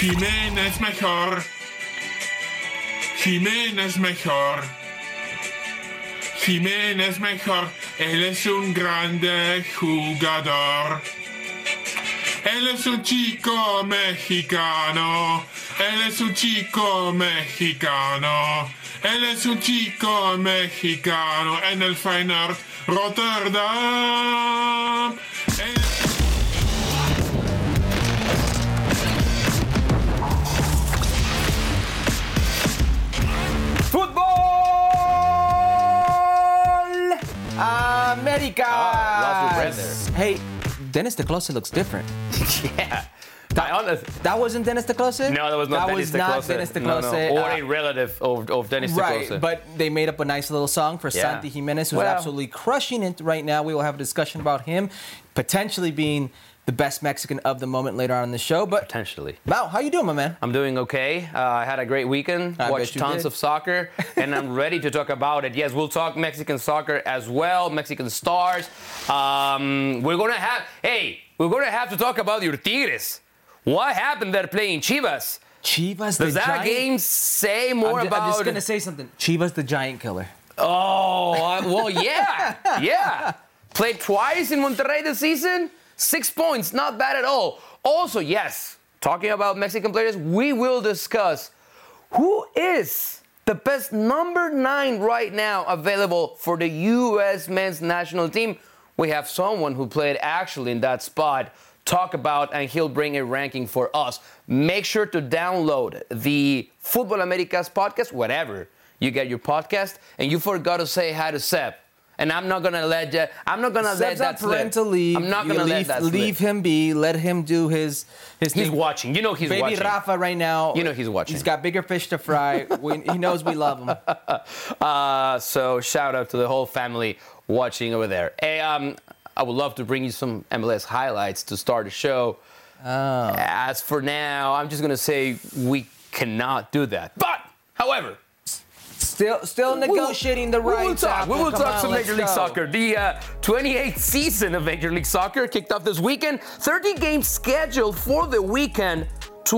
Jiménez mejor. Jiménez mejor. Jiménez mejor. Él es un grande jugador. Él es un chico mexicano. Él es un chico mexicano. Él es un chico mexicano en el Feyenoord Rotterdam. Fútbol América. Lost your breath there. Hey, Dennis DeClose looks different. Yeah. That wasn't Dennis DeClose? No, that was not Dennis DeClose. Not Dennis DeClose. No. Or a relative of Dennis DeClose. Right, but they made up a nice little song for Santi Jimenez, who's absolutely crushing it right now. We will have a discussion about him potentially being the best Mexican of the moment later on in the show. But potentially. Wow, how you doing, my man? I'm doing okay. I had a great weekend. Watched tons of soccer, and I'm ready to talk about it. Yes, we'll talk Mexican soccer as well, Mexican stars. We're gonna have to talk about your Tigres. What happened there playing Chivas? Chivas, Does that game say more about? I'm just gonna say something. Chivas, the giant killer. Oh, well, yeah, yeah. Played twice in Monterrey this season. 6 points, not bad at all. Also, yes, talking about Mexican players, we will discuss who is the best number 9 right now available for the U.S. men's national team. We have someone who played actually in that spot talk about, and he'll bring a ranking for us. Make sure to download the Fútbol Américas podcast, whatever you get your podcast, and you forgot to say hi to Seb. And I'm not gonna let that. Seb's on parental leave. I'm not gonna let that slip. Leave him be. Let him do his He's thing. watching. You know he's Baby watching. Baby Rafa right now. You know he's watching. He's got bigger fish to fry. He knows we love him. So shout out to the whole family watching over there. Hey, I would love to bring you some MLS highlights to start the show. As for now, I'm just gonna say we cannot do that. But, however. Still negotiating the rights. We will talk some Major League Soccer. The 28th season of Major League Soccer kicked off this weekend. 30 games scheduled for the weekend.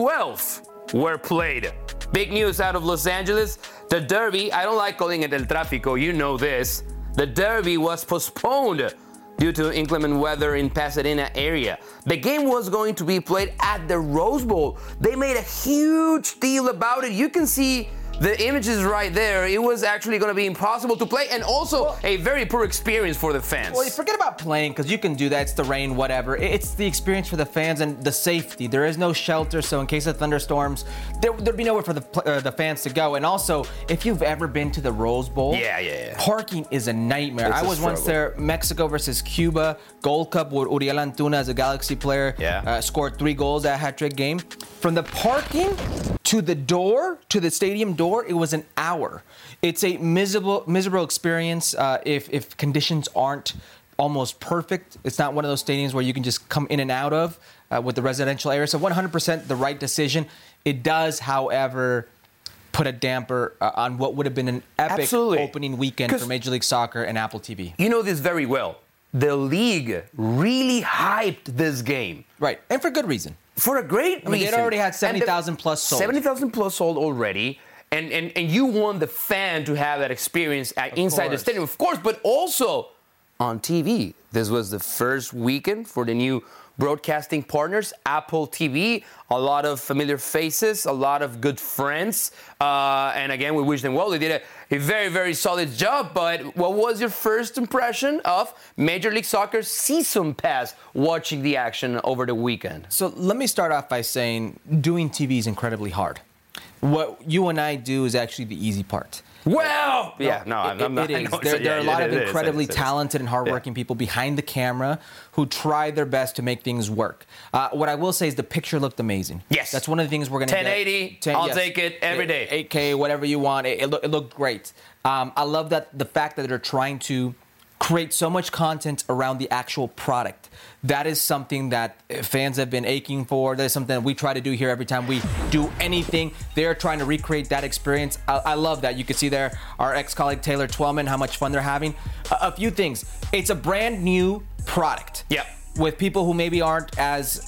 12 were played. Big news out of Los Angeles. The Derby, I don't like calling it El Tráfico, you know this. The Derby was postponed due to inclement weather in Pasadena area. The game was going to be played at the Rose Bowl. They made a huge deal about it. You can see the images right there. It was actually going to be impossible to play, and also a very poor experience for the fans. Well, forget about playing, because you can do that. It's the rain, whatever. It's the experience for the fans and the safety. There is no shelter, so in case of thunderstorms, there'd be nowhere for the fans to go. And also, if you've ever been to the Rose Bowl, parking is a nightmare. I was once there, Mexico versus Cuba, Gold Cup, where Uriel Antuna, as a Galaxy player, scored 3 goals at a hat-trick game. From the parking to the door, to the stadium door, it was an hour. It's a miserable experience if conditions aren't almost perfect. It's not one of those stadiums where you can just come in and out of with the residential area. So 100% the right decision. It does, however, put a damper on what would have been an epic opening weekend for Major League Soccer and Apple TV. You know this very well. The league really hyped this game. Right, and for good reason. For a great reason. They'd already had 70,000 plus sold. 70,000 plus sold already. And you want the fan to have that experience inside the stadium, of course, but also on TV. This was the first weekend for the new broadcasting partners, Apple TV. A lot of familiar faces, a lot of good friends. And again, we wish them well. They did a very, very solid job. But what was your first impression of Major League Soccer Season Pass watching the action over the weekend? So let me start off by saying doing TV is incredibly hard. What you and I do is actually the easy part. Well, I'm not. It is. There are a lot of incredibly talented and hardworking people behind the camera who try their best to make things work. What I will say is the picture looked amazing. Yes. That's one of the things we're going to get. 1080, I'll take it every day. 8K, whatever you want. It looked great. I love that the fact that they're trying to create so much content around the actual product. That is something that fans have been aching for. That is something that we try to do here every time we do anything. They're trying to recreate that experience. I love that. You can see there our ex-colleague Taylor Twellman, how much fun they're having. A few things. It's a brand new product. Yep. With people who maybe aren't as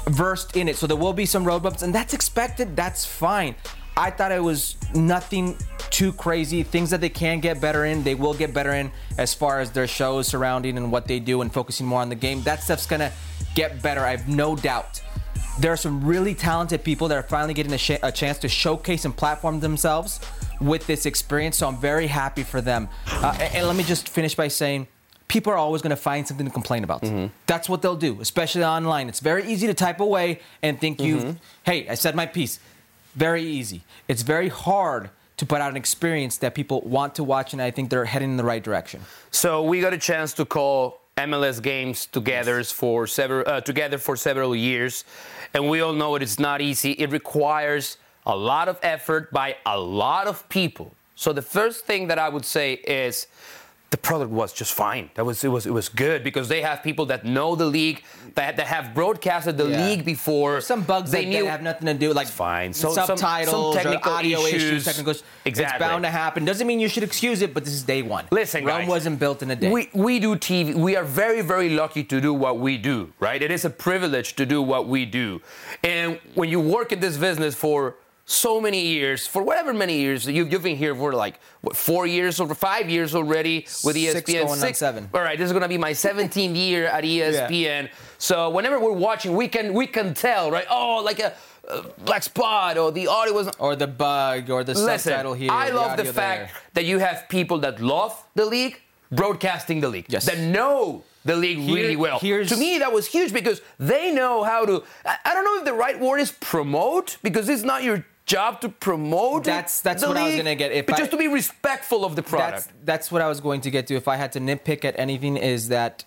versed in it. So there will be some road bumps, and that's expected. That's fine. I thought it was nothing too crazy. Things that they can get better in, they will get better in as far as their shows surrounding and what they do and focusing more on the game. That stuff's gonna get better, I have no doubt. There are some really talented people that are finally getting a chance to showcase and platform themselves with this experience, so I'm very happy for them. And let me just finish by saying, people are always going to find something to complain about. That's what they'll do, especially online. It's very easy to type away and think hey, I said my piece. Very easy. It's very hard to put out an experience that people want to watch, and I think they're heading in the right direction. So we got a chance to call MLS games together for several years, and we all know it's not easy. It requires a lot of effort by a lot of people. So the first thing that I would say is the product was just fine. It was good because they have people that know the league, that have broadcasted the league before. Some bugs that have nothing to do, like fine. So subtitles, some technical audio issues, technical issues. Exactly. It's bound to happen. Doesn't mean you should excuse it, but this is day one. Listen, Rome guys, wasn't built in a day. We do TV. We are very, very lucky to do what we do, right? It is a privilege to do what we do. And when you work in this business for so many years, for whatever many years, you've been here for like, what, 4 years or 5 years already with ESPN? 6 going on 7. All right, this is going to be my 17th year at ESPN. Yeah. So whenever we're watching, we can tell, right? Oh, like a black spot, or the audio was... Or the bug, or the subtitle here. I love the fact that you have people that love the league broadcasting the league. Yes. That know the league really well. To me, that was huge because they know how to... I don't know if the right word is promote, because it's not your job to promote that's the what league, I was going to get. Just to be respectful of the product. That's what I was going to get to. If I had to nitpick at anything, is that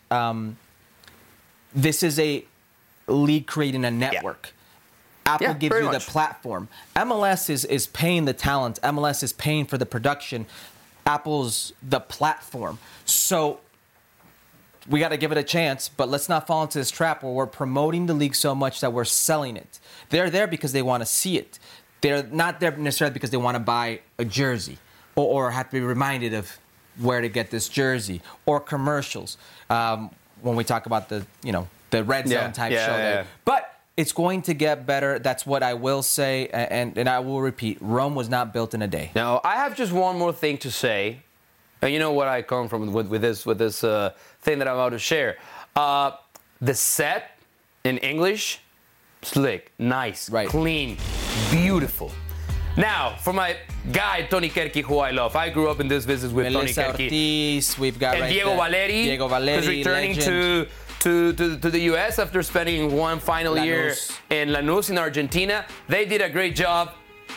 this is a league creating a network. Yeah. Apple gives you the platform. MLS is paying the talent. MLS is paying for the production. Apple's the platform. So we got to give it a chance, but let's not fall into this trap where we're promoting the league so much that we're selling it. They're there because they want to see it. They're not there necessarily because they want to buy a jersey or have to be reminded of where to get this jersey or commercials. When we talk about the red zone type show there. But it's going to get better. That's what I will say. And I will repeat, Rome was not built in a day. Now, I have just one more thing to say. And you know what I come from with this thing that I'm about to share. The set in English, slick, nice, clean, beautiful. Now, for my guy, Tony Kerky, who I love. I grew up in this business with Tony Kerky. Ortiz, we've got and Diego Valeri, who's returning to the U.S. after spending one final year in Lanús in Argentina. They did a great job.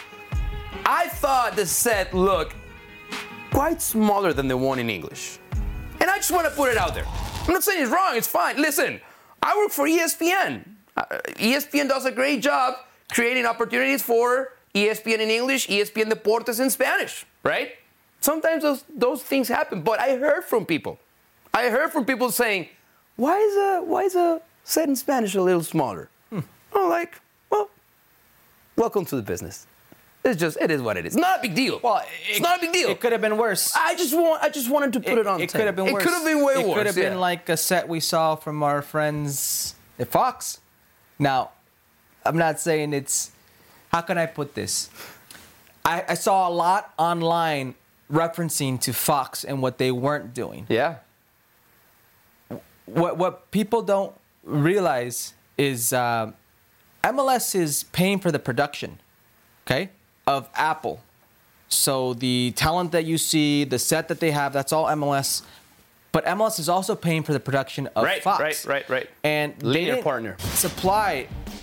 I thought the set looked quite smaller than the one in English. And I just want to put it out there. I'm not saying it's wrong, it's fine. Listen, I work for ESPN. ESPN does a great job creating opportunities for ESPN in English, ESPN Deportes in Spanish, right? Sometimes those things happen, but I heard from people saying, why is a set in Spanish a little smaller? I'm like, well, welcome to the business. It is what it is. Not a big deal. Well, it's not a big deal. It could have been worse. I just wanted to put it on. It could have been worse. It could have been way worse. It could have been like a set we saw from our friends at Fox. Now, I'm not saying it's... How can I put this? I saw a lot online referencing to Fox and what they weren't doing. Yeah. What people don't realize is MLS is paying for the production, okay, of Apple. So the talent that you see, the set that they have, that's all MLS. But MLS is also paying for the production of Fox. Right. And linear partner. Supply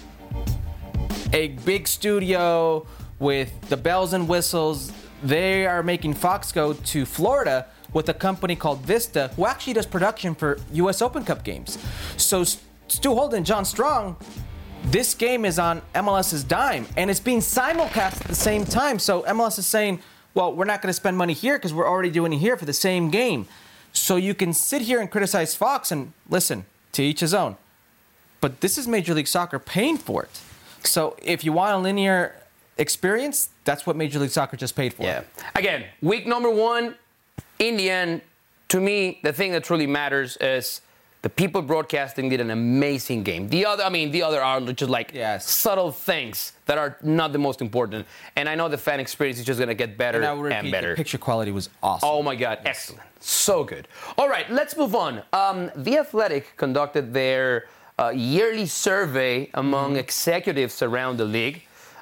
a big studio with the bells and whistles. They are making Fox go to Florida with a company called Vista, who actually does production for U.S. Open Cup games. So Stu Holden and John Strong, this game is on MLS's dime, and it's being simulcast at the same time. So MLS is saying, well, we're not going to spend money here because we're already doing it here for the same game. So you can sit here and criticize Fox and listen, to each his own. But this is Major League Soccer paying for it. So if you want a linear experience, that's what Major League Soccer just paid for. Yeah. Again, week number 1, in the end, to me, the thing that truly matters is The people broadcasting did an amazing game. The other are just like subtle things that are not the most important. And I know the fan experience is just going to get better and better. The picture quality was awesome. Oh my God, excellent. So good. All right, let's move on. The Athletic conducted their yearly survey among executives around the league.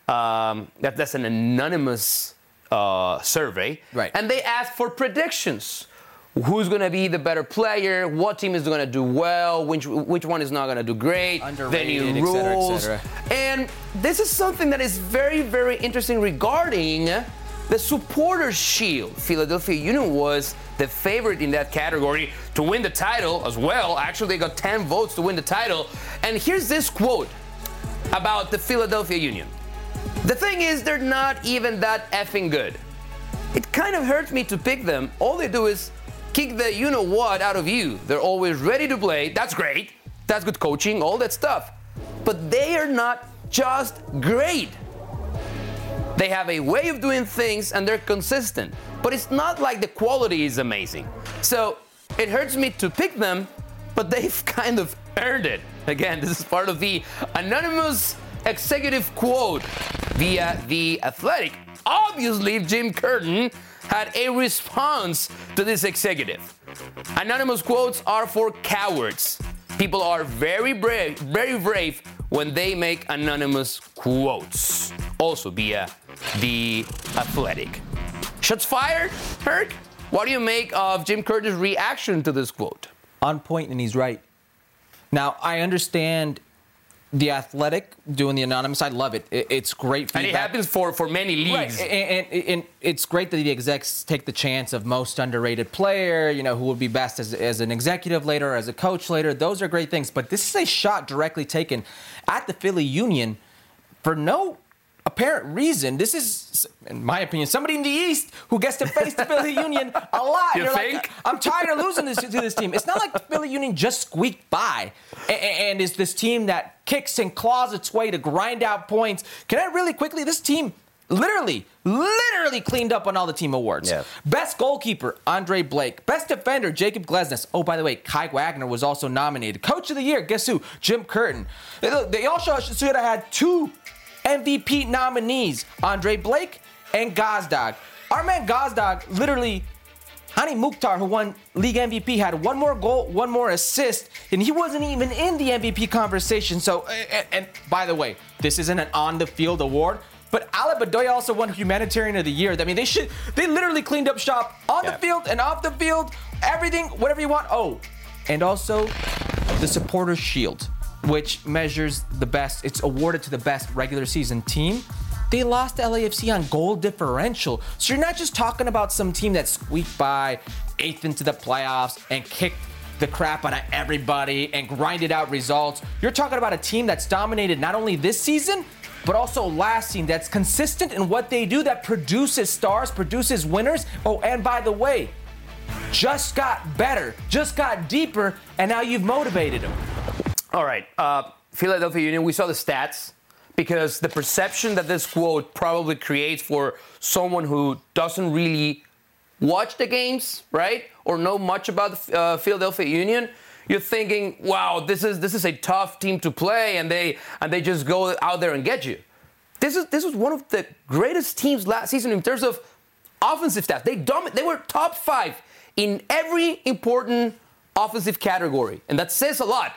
That's an anonymous survey. Right. And they asked for predictions. Who's going to be the better player? What team is going to do well? Which one is not going to do great? Underrated, the new rules. et cetera. And this is something that is very, very interesting regarding the Supporters' Shield. Philadelphia Union was the favorite in that category to win the title as well. Actually, they got 10 votes to win the title. And here's this quote about the Philadelphia Union. The thing is, they're not even that effing good. It kind of hurts me to pick them. All they do is kick the you-know-what out of you. They're always ready to play. That's great. That's good coaching, all that stuff. But they are not just great. They have a way of doing things and they're consistent. But it's not like the quality is amazing. So it hurts me to pick them, but they've kind of earned it. Again, this is part of the anonymous executive quote via The Athletic. Obviously, Jim Curtin had a response to this executive. Anonymous quotes are for cowards. People are very brave when they make anonymous quotes. Also via The Athletic. Shots fired, Herc? What do you make of Jim Curtin's reaction to this quote? On point, and he's right. Now, I understand The Athletic doing the anonymous. I love it. It's great feedback. And it happens for many leagues. Right. And it's great that the execs take the chance of most underrated player, who would be best as an executive later, as a coach later. Those are great things. But this is a shot directly taken at the Philly Union for no apparent reason. This is, in my opinion, somebody in the East who gets to face the Philly Union a lot. You think? Like, I'm tired of losing to this team. It's not like the Philly Union just squeaked by and is this team that kicks and claws its way to grind out points. Can I really quickly, this team literally cleaned up on all the team awards. Yeah. Best goalkeeper, Andre Blake. Best defender, Jacob Glesnes. Oh, by the way, Kai Wagner was also nominated. Coach of the year, guess who? Jim Curtin. They also should have had 2 MVP nominees, Andre Blake and Gazdag. Our man Gazdag, literally, Hani Mukhtar, who won league MVP, had 1 more goal, 1 more assist, and he wasn't even in the MVP conversation. So, and by the way, this isn't an on-the-field award, but Ale Bedoya also won Humanitarian of the Year. I mean, they literally cleaned up shop on the field and off the field, everything, whatever you want. Oh, and also the Supporters' Shield, which measures the best. It's awarded to the best regular season team. They lost to LAFC on goal differential. So you're not just talking about some team that squeaked by 8th into the playoffs and kicked the crap out of everybody and grinded out results. You're talking about a team that's dominated not only this season, but also last season, that's consistent in what they do, that produces stars, produces winners. Oh, and by the way, just got better, just got deeper, and now you've motivated them. All right, Philadelphia Union, we saw the stats because the perception that this quote probably creates for someone who doesn't really watch the games, right, or know much about the Philadelphia Union, you're thinking, wow, this is a tough team to play, and they just go out there and get you. This was one of the greatest teams last season in terms of offensive stats. They were top 5 in every important offensive category, and that says a lot.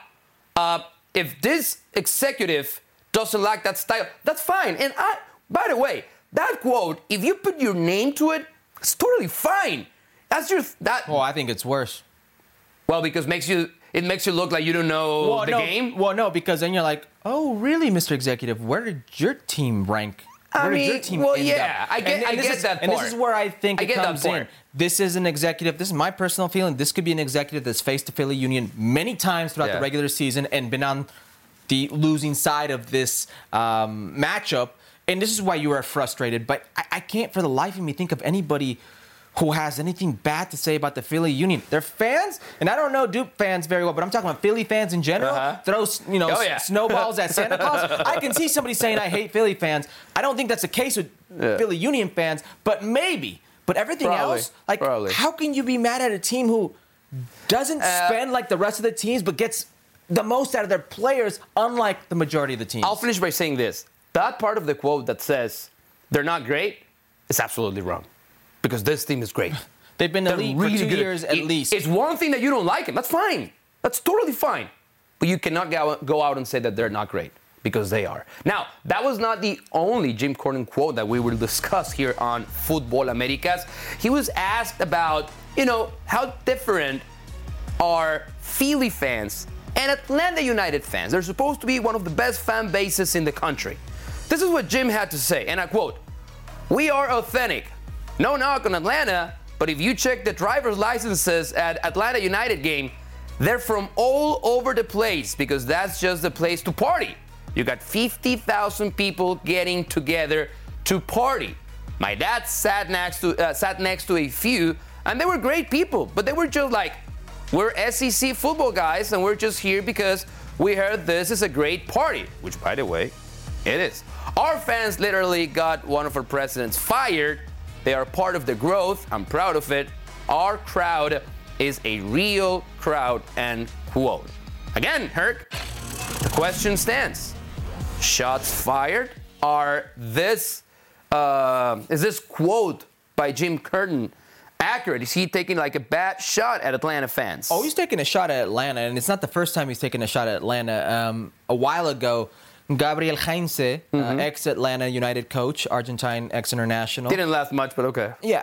If this executive doesn't like that style, that's fine. And by the way, that quote, if you put your name to it, it's totally fine. That's just that. Well, I think it's worse. Well, because it makes you look like you don't know game. Well, no, because then you're like, oh, really, Mr. Executive? Where did your team rank? Where did your team end up? I get that part. And this is where I think it comes in. This is an executive. This is my personal feeling. This could be an executive that's faced the Philly Union many times throughout the regular season and been on the losing side of this matchup. And this is why you are frustrated. But I can't for the life of me think of anybody who has anything bad to say about the Philly Union. Their fans, and I don't know Duke fans very well, but I'm talking about Philly fans in general, throw snowballs at Santa Claus. I can see somebody saying I hate Philly fans. I don't think that's the case with Philly Union fans, but maybe. But everything else, how can you be mad at a team who doesn't spend like the rest of the teams, but gets the most out of their players, unlike the majority of the teams. I'll finish by saying this. That part of the quote that says they're not great is absolutely wrong. Because this team is great. They've been elite for 2 years at least. It's one thing that you don't like them. That's fine. That's totally fine. But you cannot go out and say that they're not great. Because they are. Now, that was not the only Jim Curtin quote that we will discuss here on Football Americas. He was asked about, how different are Philly fans and Atlanta United fans. They're supposed to be one of the best fan bases in the country. This is what Jim had to say, and I quote, "We are authentic. No knock on Atlanta, but if you check the driver's licenses at Atlanta United game, they're from all over the place because that's just the place to party. You got 50,000 people getting together to party. My dad sat next to a few, and they were great people, but they were just like, we're SEC football guys, and we're just here because we heard this is a great party," which, by the way, it is. "Our fans literally got one of our presidents fired. They are part of the growth. I'm proud of it. Our crowd is a real crowd," end quote. Again, Herc, the question stands. Shots fired? Is this quote by Jim Curtin accurate? Is he taking like a bad shot at Atlanta fans? Oh, he's taking a shot at Atlanta, and it's not the first time he's taken a shot at Atlanta. A while ago, Gabriel Heinze, ex-Atlanta United coach, Argentine ex-international. Didn't last much, but okay. Yeah,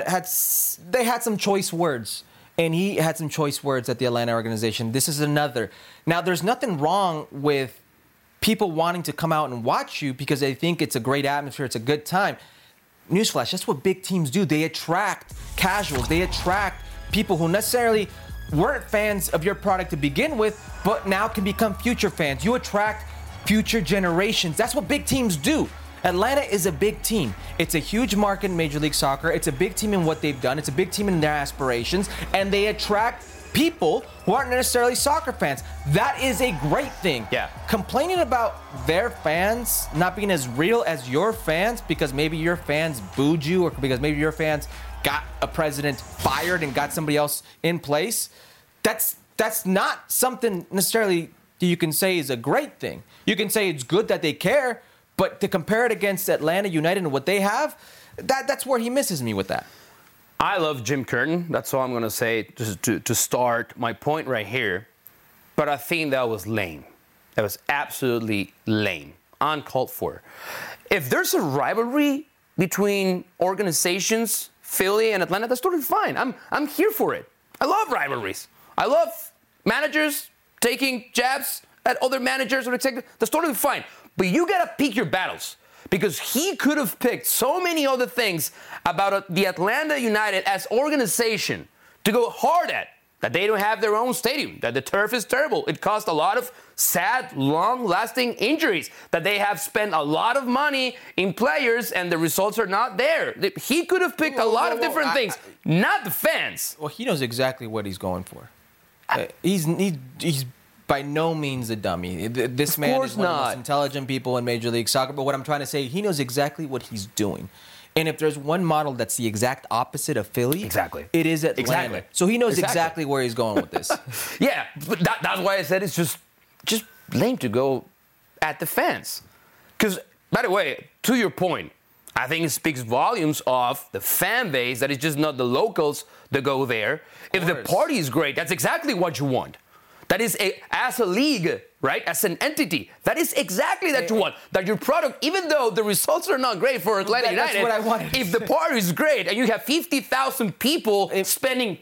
they had some choice words, and he had some choice words at the Atlanta organization. This is another. Now, there's nothing wrong with people wanting to come out and watch you because they think it's a great atmosphere, it's a good time. Newsflash, that's what big teams do. They attract casuals. They attract people who necessarily weren't fans of your product to begin with, but now can become future fans. You attract future generations. That's what big teams do. Atlanta is a big team. It's a huge market in Major League Soccer. It's a big team in what they've done. It's a big team in their aspirations. And they attract people who aren't necessarily soccer fans. That is a great thing. Yeah. Complaining about their fans not being as real as your fans because maybe your fans booed you or because maybe your fans got a president fired and got somebody else in place, that's not something necessarily that you can say is a great thing. You can say it's good that they care, but to compare it against Atlanta United and what they have, that's where he misses me with that. I love Jim Curtin. That's all I'm going to say to start my point right here. But I think that was lame. That was absolutely lame. Uncalled for. If there's a rivalry between organizations, Philly and Atlanta, that's totally fine. I'm here for it. I love rivalries. I love managers taking jabs at other managers or executives. That's totally fine. But you got to pick your battles. Because he could have picked so many other things about the Atlanta United as organization to go hard at. That they don't have their own stadium, that the turf is terrible. It caused a lot of sad, long-lasting injuries, that they have spent a lot of money in players and the results are not there. He could have picked a lot of different things, not the fans. Well, he knows exactly what he's going for. He's by no means a dummy. This man is one of the most intelligent people in Major League Soccer. But what I'm trying to say, he knows exactly what he's doing. And if there's one model that's the exact opposite of Philly, it is Atlanta. Exactly. So he knows exactly where he's going with this. Yeah, but that's why I said it's just lame to go at the fans. Because, by the way, to your point, I think it speaks volumes of the fan base that it's just not the locals that go there. If the party is great, that's exactly what you want. That is, as a league, right, as an entity, that is exactly that you want. That your product, even though the results are not great for Atlanta United, that's what I wanted. If the party is great and you have 50,000 people spending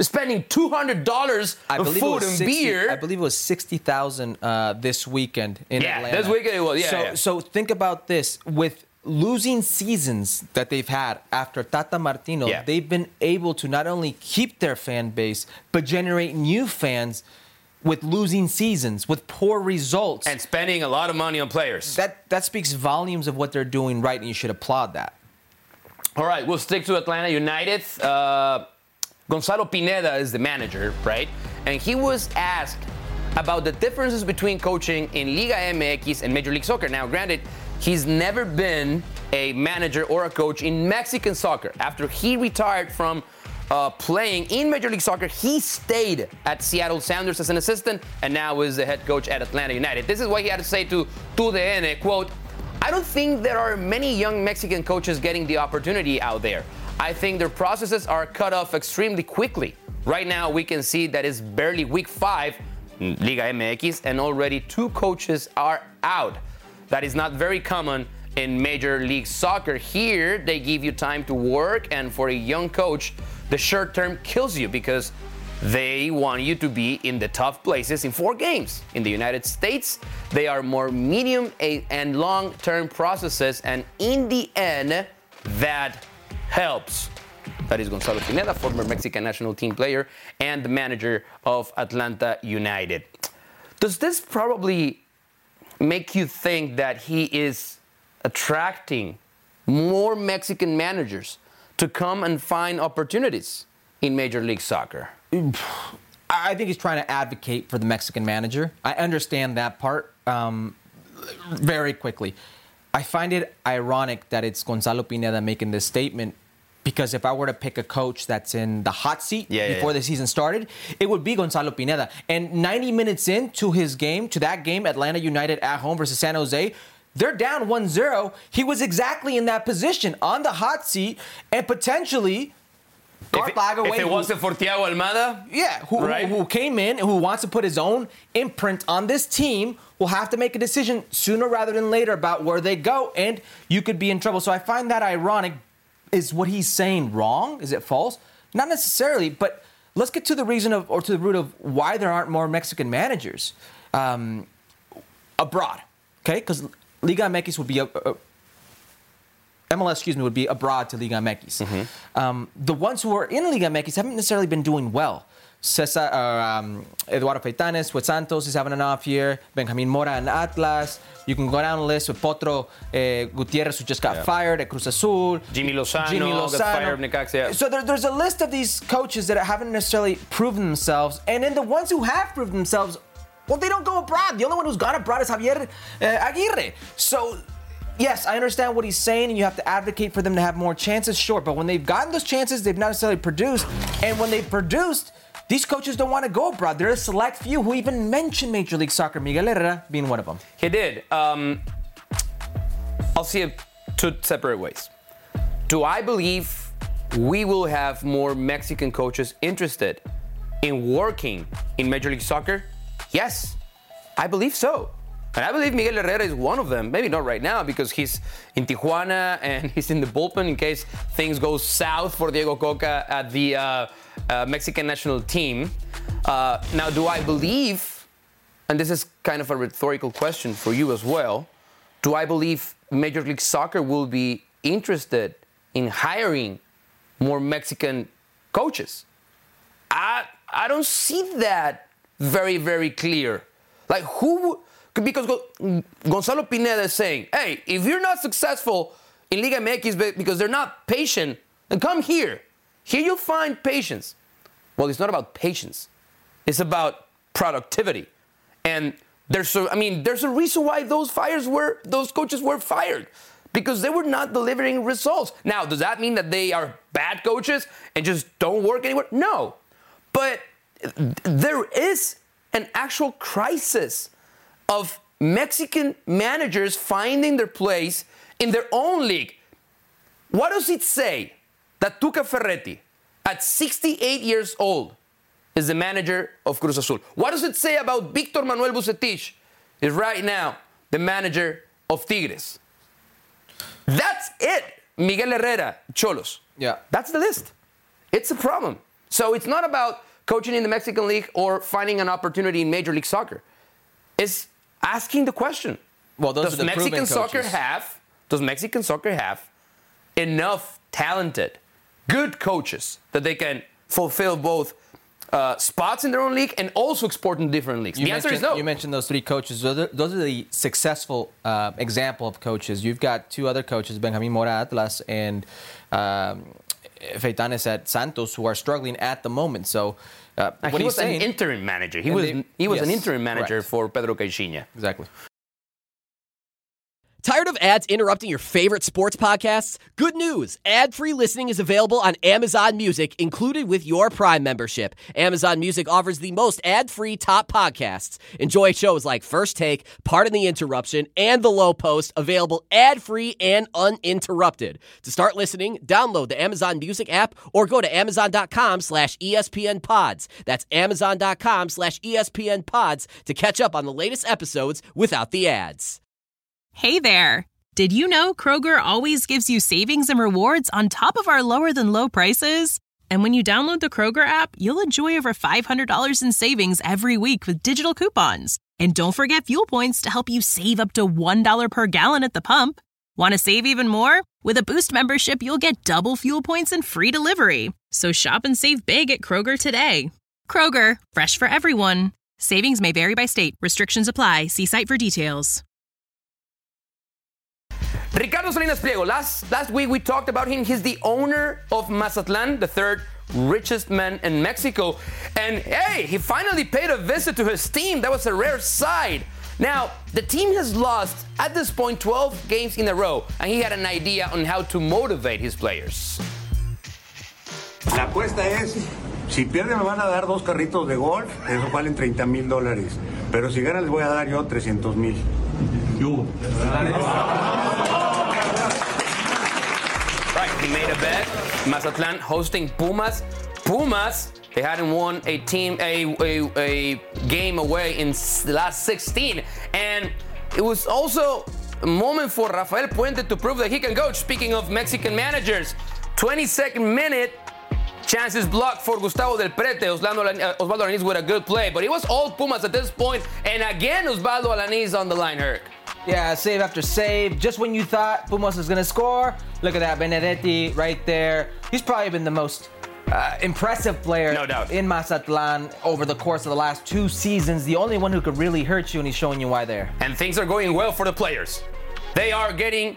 $200 of food and beer. I believe it was 60,000 this weekend in Atlanta. Yeah, this weekend it was, So think about this. With losing seasons that they've had after Tata Martino, they've been able to not only keep their fan base, but generate new fans with losing seasons, with poor results. And spending a lot of money on players. That speaks volumes of what they're doing right, and you should applaud that. All right, we'll stick to Atlanta United. Gonzalo Pineda is the manager, right? And he was asked about the differences between coaching in Liga MX and Major League Soccer. Now, granted, he's never been a manager or a coach in Mexican soccer. After he retired from playing in Major League Soccer. He stayed at Seattle Sounders as an assistant and now is the head coach at Atlanta United. This is what he had to say to TUDN, quote, "I don't think there are many young Mexican coaches getting the opportunity out there. I think their processes are cut off extremely quickly. Right now, we can see that it's barely week 5 in Liga MX and already 2 coaches are out. That is not very common in Major League Soccer. Here, they give you time to work, and for a young coach, the short term kills you because they want you to be in the tough places in 4 games. In the United States, they are more medium and long-term processes, and in the end, that helps." That is Gonzalo Pineda, former Mexican national team player and the manager of Atlanta United. Does this probably make you think that he is attracting more Mexican managers to come and find opportunities in Major League Soccer? I think he's trying to advocate for the Mexican manager. I understand that part very quickly. I find it ironic that it's Gonzalo Pineda making this statement, because if I were to pick a coach that's in the hot seat before the season started, it would be Gonzalo Pineda. And 90 minutes into his game, to that game, Atlanta United at home versus San Jose, they're down 1-0. He was exactly in that position, on the hot seat, and potentially Garth Lagerwey, if it wasn't for Thiago Almada, who came in and who wants to put his own imprint on this team, will have to make a decision sooner rather than later about where they go, and you could be in trouble. So I find that ironic. Is what he's saying wrong? Is it false? Not necessarily, but let's get to the reason of, or to the root of, why there aren't more Mexican managers abroad. Okay, because Liga MX would be MLS, would be abroad to Liga MX. Mm-hmm. The ones who are in Liga MX haven't necessarily been doing well. Eduardo Feitanes with Santos is having an off year. Benjamin Mora and Atlas. You can go down the list with Potro Gutierrez, who just got fired at Cruz Azul. Jimmy Lozano got fired at Necaxa. So there's a list of these coaches that haven't necessarily proven themselves. And then the ones who have proven themselves, well, they don't go abroad. The only one who's gone abroad is Javier Aguirre. So yes, I understand what he's saying, and you have to advocate for them to have more chances, sure. But when they've gotten those chances, they've not necessarily produced. And when they've produced, these coaches don't want to go abroad. There are a select few who even mentioned Major League Soccer, Miguel Herrera being one of them. He did. I'll see it 2 separate ways. Do I believe we will have more Mexican coaches interested in working in Major League Soccer? Yes, I believe so. And I believe Miguel Herrera is one of them. Maybe not right now because he's in Tijuana and he's in the bullpen in case things go south for Diego Coca at the Mexican national team. Now, do I believe, and this is kind of a rhetorical question for you as well, do I believe Major League Soccer will be interested in hiring more Mexican coaches? I don't see that very, very clear. Like who? Because Gonzalo Pineda is saying, hey, if you're not successful in Liga MX because they're not patient, then come here. Here you'll find patience. Well, it's not about patience. It's about productivity. And there's a reason why those coaches were fired. Because they were not delivering results. Now, does that mean that they are bad coaches and just don't work anywhere? No. But there is an actual crisis of Mexican managers finding their place in their own league. What does it say that Tuca Ferretti, at 68 years old, is the manager of Cruz Azul? What does it say about Victor Manuel Bucetich, is right now the manager of Tigres? That's it. Miguel Herrera, Xolos. Yeah. That's the list. It's a problem. So it's not about coaching in the Mexican League or finding an opportunity in Major League Soccer. It's asking the question. Well, those are the Mexican proven coaches. Does Mexican soccer have enough talented, good coaches that they can fulfill both spots in their own league and also export in different leagues? The answer is no. You mentioned those 3 coaches. Those are the successful example of coaches. You've got 2 other coaches, Benjamin Mora Atlas and Feitanes at Santos, who are struggling at the moment. So he was an interim manager. He was an interim manager for Pedro Caixinha. Exactly. Tired of ads interrupting your favorite sports podcasts? Good news! Ad-free listening is available on Amazon Music, included with your Prime membership. Amazon Music offers the most ad-free top podcasts. Enjoy shows like First Take, Pardon the Interruption, and The Low Post, available ad-free and uninterrupted. To start listening, download the Amazon Music app or go to amazon.com/ESPN Pods. That's amazon.com/ESPN Pods to catch up on the latest episodes without the ads. Hey there! Did you know Kroger always gives you savings and rewards on top of our lower-than-low prices? And when you download the Kroger app, you'll enjoy over $500 in savings every week with digital coupons. And don't forget fuel points to help you save up to $1 per gallon at the pump. Want to save even more? With a Boost membership, you'll get double fuel points and free delivery. So shop and save big at Kroger today. Kroger, fresh for everyone. Savings may vary by state. Restrictions apply. See site for details. Ricardo Salinas Pliego, last week we talked about him. He's the owner of Mazatlan, the third richest man in Mexico. And hey, he finally paid a visit to his team. That was a rare sight. Now, the team has lost, at this point, 12 games in a row. And he had an idea on how to motivate his players. La apuesta es, si pierden me van a dar 2 carritos de golf, eso valen $30,000. Pero si ganan les voy a dar yo $300,000. Right, he made a bet. Mazatlan hosting Pumas. Pumas, they hadn't won a game away in the last 16. And it was also a moment for Rafael Puente to prove that he can coach. Speaking of Mexican managers, 22nd minute, chances blocked for Gustavo Del Prete. Osvaldo Alanis with a good play. But it was all Pumas at this point. And again, Osvaldo Alanis on the line, Herc. Yeah, save after save. Just when you thought Pumas was going to score, look at that, Benedetti right there. He's probably been the most impressive player no doubt in Mazatlan over the course of the last 2 seasons. The only one who could really hurt you, and he's showing you why there. And things are going well for the players. They are getting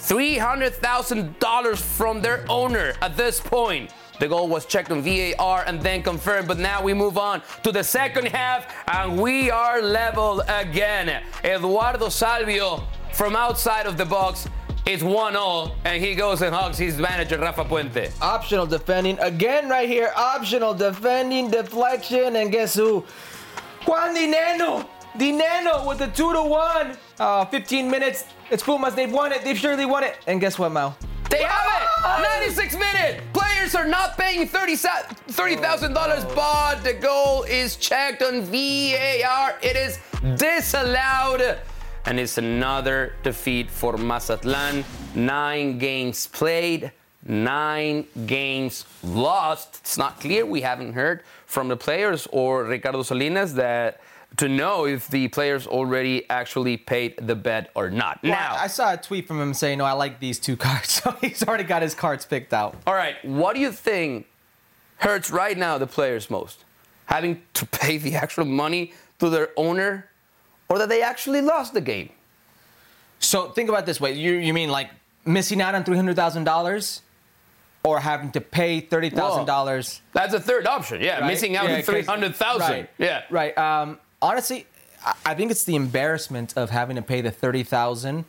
$300,000 from their owner at this point. The goal was checked on VAR and then confirmed, but now we move on to the second half, and we are leveled again. Eduardo Salvio from outside of the box is 1-0, and he goes and hugs his manager, Rafa Puente. Optional defending again right here. Optional defending, deflection, and guess who? Juan Dineno. Dineno with the 2-1. 15 minutes. It's Pumas. They've won it. They've surely won it. And guess what, Mal? They have it! 96 minutes! Players are not paying $30,000, but the goal is checked on VAR. It is disallowed. And it's another defeat for Mazatlan. 9 games played, 9 games lost. It's not clear. We haven't heard from the players or Ricardo Salinas to know if the players already actually paid the bet or not. Well, now, I saw a tweet from him saying, no, I like these 2 cards. So he's already got his cards picked out. all right, what do you think hurts right now the players most? Having to pay the actual money to their owner, or that they actually lost the game? So think about it this way. You mean like missing out on $300,000 or having to pay $30,000? That's a third option. Yeah, right? missing out on $300,000. Right. Yeah. Right. Honestly, I think it's the embarrassment of having to pay the $30,000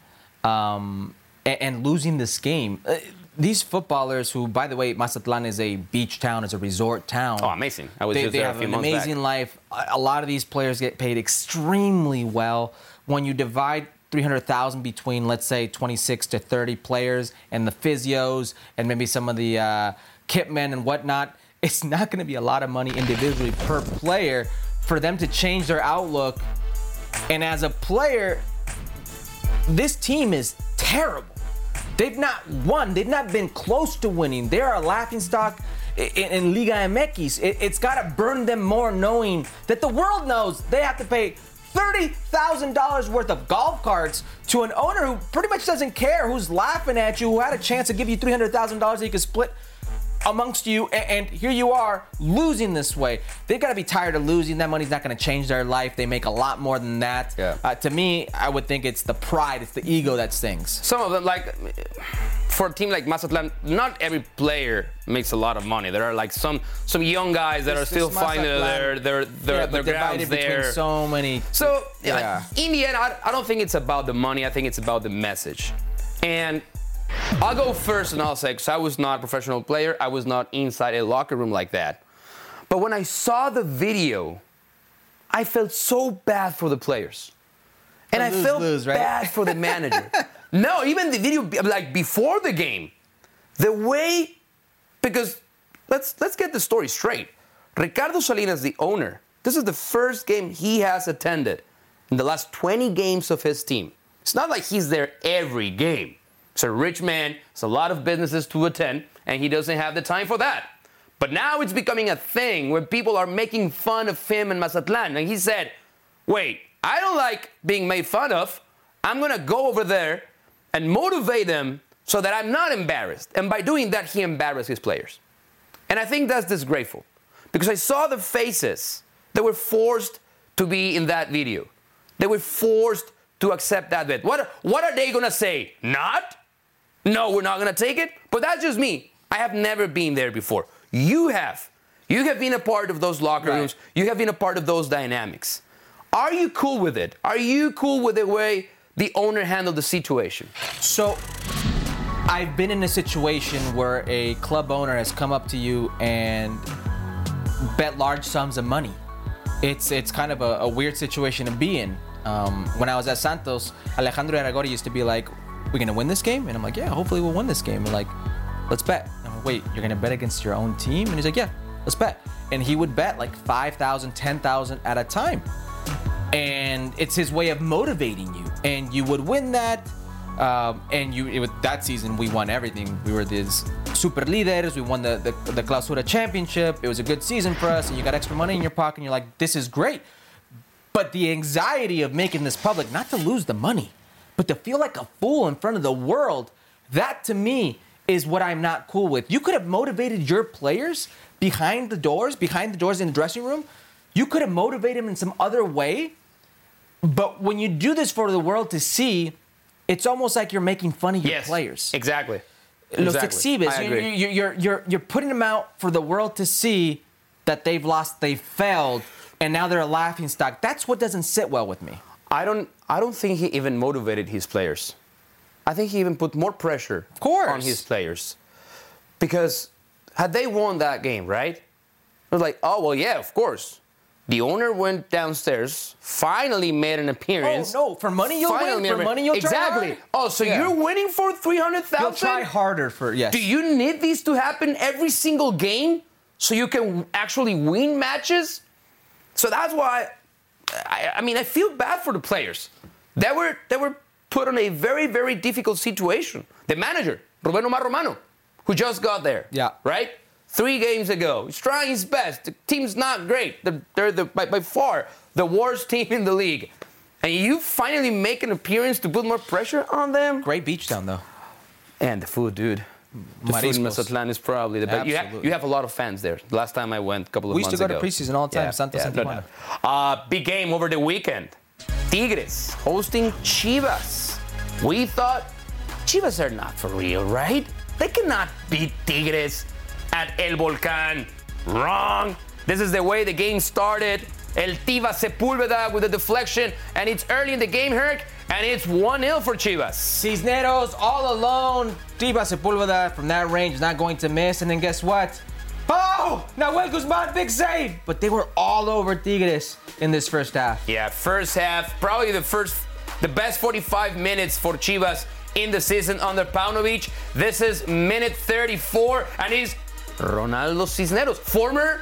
and losing this game. These footballers who, by the way, Mazatlan is a beach town, is a resort town. Oh, amazing. I was just there a few months back. They have an amazing life. A lot of these players get paid extremely well. When you divide $300,000 between, let's say, 26 to 30 players and the physios and maybe some of the kit men and whatnot, it's not going to be a lot of money individually per player for them to change their outlook. And as a player, this team is terrible. They've not won. They've not been close to winning. They are a laughingstock in Liga MX. It's got to burn them more knowing that the world knows they have to pay $30,000 worth of golf carts to an owner who pretty much doesn't care, who's laughing at you, who had a chance to give you $300,000 that you could split amongst you, and here you are losing this way. They've got to be tired of losing. That money's not going to change their life. They make a lot more than that. Yeah. To me, I would think it's the pride, it's the ego that stings. Some of them, like, for a team like Mazatlan, not every player makes a lot of money. There are like some young guys that are still finding their grounds there. So many. So in the end, I don't think it's about the money. I think it's about the message. And I'll go first and I'll say, because I was not a professional player, I was not inside a locker room like that. But when I saw the video, I felt so bad for the players. And I felt bad for the manager. No, even the video, like before the game, the way, because let's get the story straight. Ricardo Salinas, the owner, this is the first game he has attended in the last 20 games of his team. It's not like he's there every game. He's a rich man, it's a lot of businesses to attend, and he doesn't have the time for that. But now it's becoming a thing where people are making fun of him in Mazatlan. And he said, wait, I don't like being made fun of. I'm going to go over there and motivate them so that I'm not embarrassed. And by doing that, he embarrassed his players. And I think that's disgraceful. Because I saw the faces that were forced to be in that video. They were forced to accept that bet. What are they going to say? Not? No, we're not going to take it? But that's just me. I have never been there before. You have. You have been a part of those locker rooms. You have been a part of those dynamics. Are you cool with it? Are you cool with the way the owner handled the situation? So, I've been in a situation where a club owner has come up to you and bet large sums of money. It's kind of a weird situation to be in. When I was at Santos, Alejandro Aragori used to be like, "We're gonna win this game?" And I'm like, "Yeah, hopefully we'll win this game." And like, "Let's bet." And I'm like, "Wait, you're gonna bet against your own team?" And he's like, "Yeah, let's bet." And he would bet like 5,000, 10,000 at a time. And it's his way of motivating you. And you would win that. That season, we won everything. We were these super líderes. We won the Clausura championship. It was a good season for us. And you got extra money in your pocket. And you're like, this is great. But the anxiety of making this public, not to lose the money, but to feel like a fool in front of the world, that to me is what I'm not cool with. You could have motivated your players behind the doors in the dressing room. You could have motivated them in some other way. But when you do this for the world to see, it's almost like you're making fun of your players. Exactly. Los exhibes. You're putting them out for the world to see that they've lost, they've failed, and now they're a laughing stock. That's what doesn't sit well with me. I don't think he even motivated his players. I think he even put more pressure on his players. Because had they won that game, right? It was like, oh, well, yeah, of course. The owner went downstairs, finally made an appearance. Oh, no, for money you'll win, for money you'll try Exactly. hard. Oh, so you're winning for 300,000? You'll try harder for, yes. Do you need this to happen every single game so you can actually win matches? So that's why, I feel bad for the players. They were put in a very, very difficult situation. The manager, Rubén Omar Romano, who just got there, right? 3 games ago. He's trying his best. The team's not great. They're by far the worst team in the league. And you finally make an appearance to put more pressure on them? Great beach down, though. And the food, dude. The food in Mazatlan is probably the best. You have a lot of fans there. The last time I went, a couple of months ago. We used to go to preseason all the time, Santos and Tijuana. Big game over the weekend. Tigres hosting Chivas. We thought, Chivas are not for real, right? They cannot beat Tigres at El Volcán. Wrong. This is the way the game started. El Tiva Sepúlveda with a deflection, and it's early in the game, Herc, and it's 1-0 for Chivas. Cisneros all alone. Tiva Sepúlveda from that range is not going to miss, and then guess what? Oh, Nahuel Guzmán, big save. But they were all over Tigres in this first half. Yeah, first half, probably the best 45 minutes for Chivas in the season under Paunovic. This is minute 34, and he's Ronaldo Cisneros, former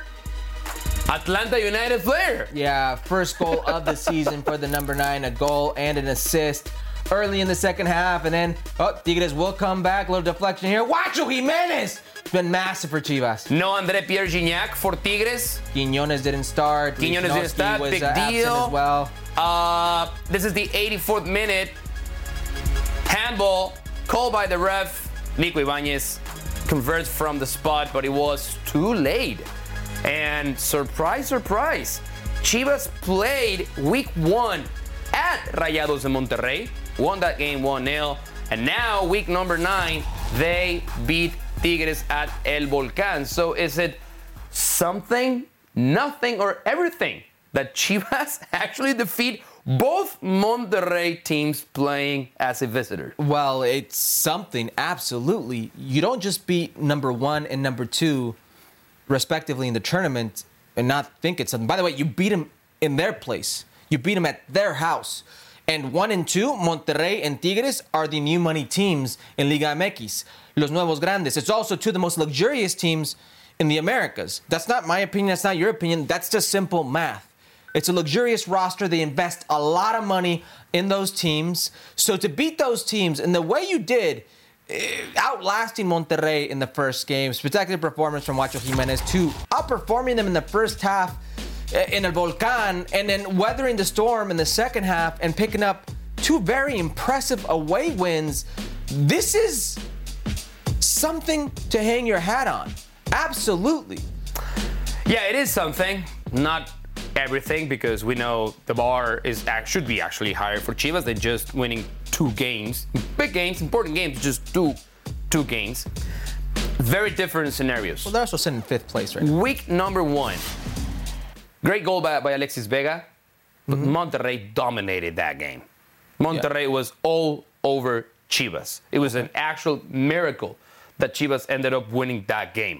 Atlanta United player. Yeah, first goal of the season for the number 9, a goal and an assist early in the second half, and then Tigres will come back. A little deflection here. Guacho Jimenez! It's been massive for Chivas. No André Pierre Gignac for Tigres. Quiñones didn't start. Quiñones didn't start. Big deal. As well. This is the 84th minute. Handball called by the ref. Nico Ibanez converts from the spot, but it was too late. And surprise, surprise, Chivas played week 1 at Rayados de Monterrey, won that game 1-0, and now week number 9 they beat Tigres at El Volcán. So is it something, nothing, or everything that Chivas actually defeat both Monterrey teams playing as a visitor? Well, it's something, absolutely. You don't just beat number 1 and number 2, respectively, in the tournament and not think it's something. By the way, you beat them in their place. You beat them at their house. And 1 and 2, Monterrey and Tigres, are the new money teams in Liga MX. Los Nuevos Grandes. It's also 2 of the most luxurious teams in the Americas. That's not my opinion. That's not your opinion. That's just simple math. It's a luxurious roster. They invest a lot of money in those teams. So to beat those teams in the way you did, outlasting Monterrey in the first game, spectacular performance from Guacho Jimenez, to outperforming them in the first half in El Volcán, and then weathering the storm in the second half and picking up 2 very impressive away wins. This is something to hang your hat on. Absolutely. Yeah, it is something. Not everything, because we know the bar should be actually higher for Chivas than just winning 2 games. Big games, important games, just two games. Very different scenarios. Well, they're also sitting in 5th place right now. Week number 1. Great goal by Alexis Vega, but Monterrey dominated that game. Monterrey was all over Chivas. It was an actual miracle that Chivas ended up winning that game.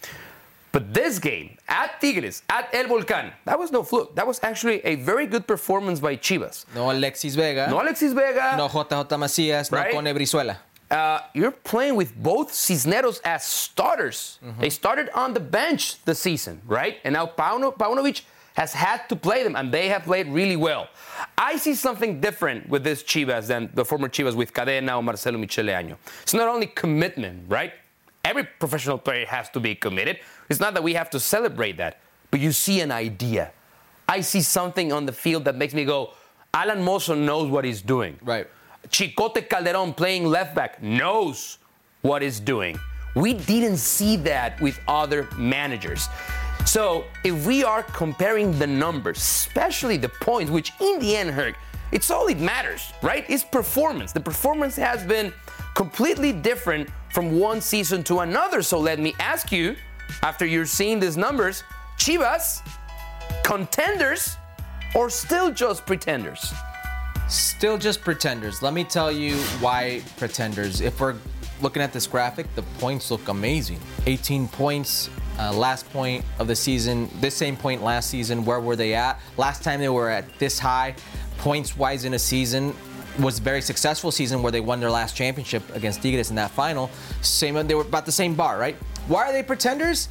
But this game, at Tigres, at El Volcán, that was no fluke. That was actually a very good performance by Chivas. No Alexis Vega. No Alexis Vega. No JJ Macías. Right? No Cone Brizuela. You're playing with both Cisneros as starters. They started on the bench this season, right? And now Paunovic has had to play them, and they have played really well. I see something different with this Chivas than the former Chivas with Cadena or Marcelo Michele Año. It's not only commitment, right? Every professional player has to be committed. It's not that we have to celebrate that, but you see an idea. I see something on the field that makes me go, Alan Mozo knows what he's doing. Right. Chicote Calderon playing left back knows what he's doing. We didn't see that with other managers. So if we are comparing the numbers, especially the points, which in the end, Herc, it's all it matters, right? It's performance. The performance has been completely different from one season to another. So let me ask you, after you're seeing these numbers, Chivas, contenders or still just pretenders? Still just pretenders. Let me tell you why pretenders. If we're looking at this graphic, the points look amazing. 18 points, last point of the season. This same point last season, where were they at? Last time they were at this high, points-wise in a season, was a very successful season where they won their last championship against Tigres in that final. They were about the same bar, right? Why are they pretenders?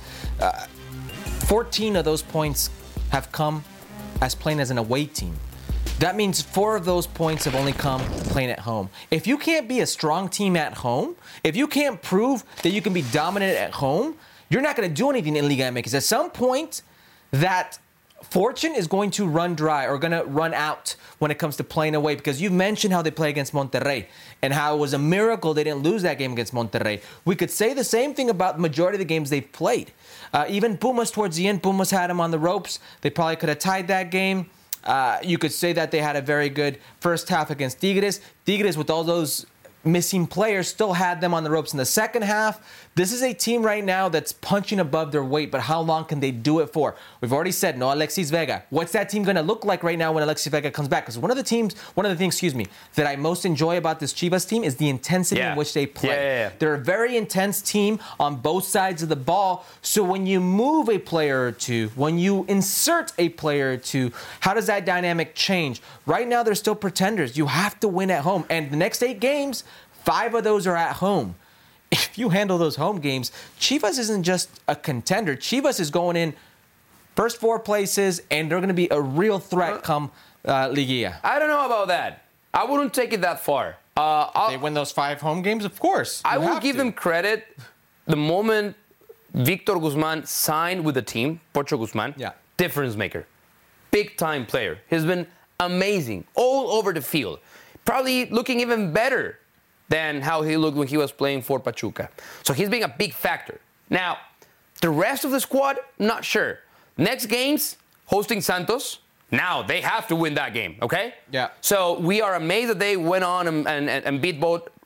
14 of those points have come as playing as an away team. That means 4 of those points have only come playing at home. If you can't be a strong team at home, if you can't prove that you can be dominant at home, you're not going to do anything in Liga MX. At some point, that fortune is going to run dry or going to run out when it comes to playing away, because you mentioned how they play against Monterrey and how it was a miracle they didn't lose that game against Monterrey. We could say the same thing about the majority of the games they've played. Even Pumas towards the end, Pumas had them on the ropes. They probably could have tied that game. You could say that they had a very good first half against Tigres. Tigres, with all those missing players, still had them on the ropes in the second half. This is a team right now that's punching above their weight, but how long can they do it for? We've already said no Alexis Vega. What's that team going to look like right now when Alexis Vega comes back? Because one of the things, that I most enjoy about this Chivas team is the intensity in which they play. Yeah. They're a very intense team on both sides of the ball. So when you move a player or two, when you insert a player or two, how does that dynamic change? Right now, they're still pretenders. You have to win at home. And the next 8 games, 5 of those are at home. If you handle those home games, Chivas isn't just a contender. Chivas is going in first 4 places, and they're going to be a real threat come Liguilla. I don't know about that. I wouldn't take it that far. They win those 5 home games, of course. I will give them credit. The moment Victor Guzman signed with the team, Pocho Guzman, difference maker. Big time player. He's been amazing all over the field. Probably looking even better than how he looked when he was playing for Pachuca. So he's being a big factor. Now, the rest of the squad, not sure. Next games, hosting Santos. Now, they have to win that game, okay? Yeah. So we are amazed that they went on and beat both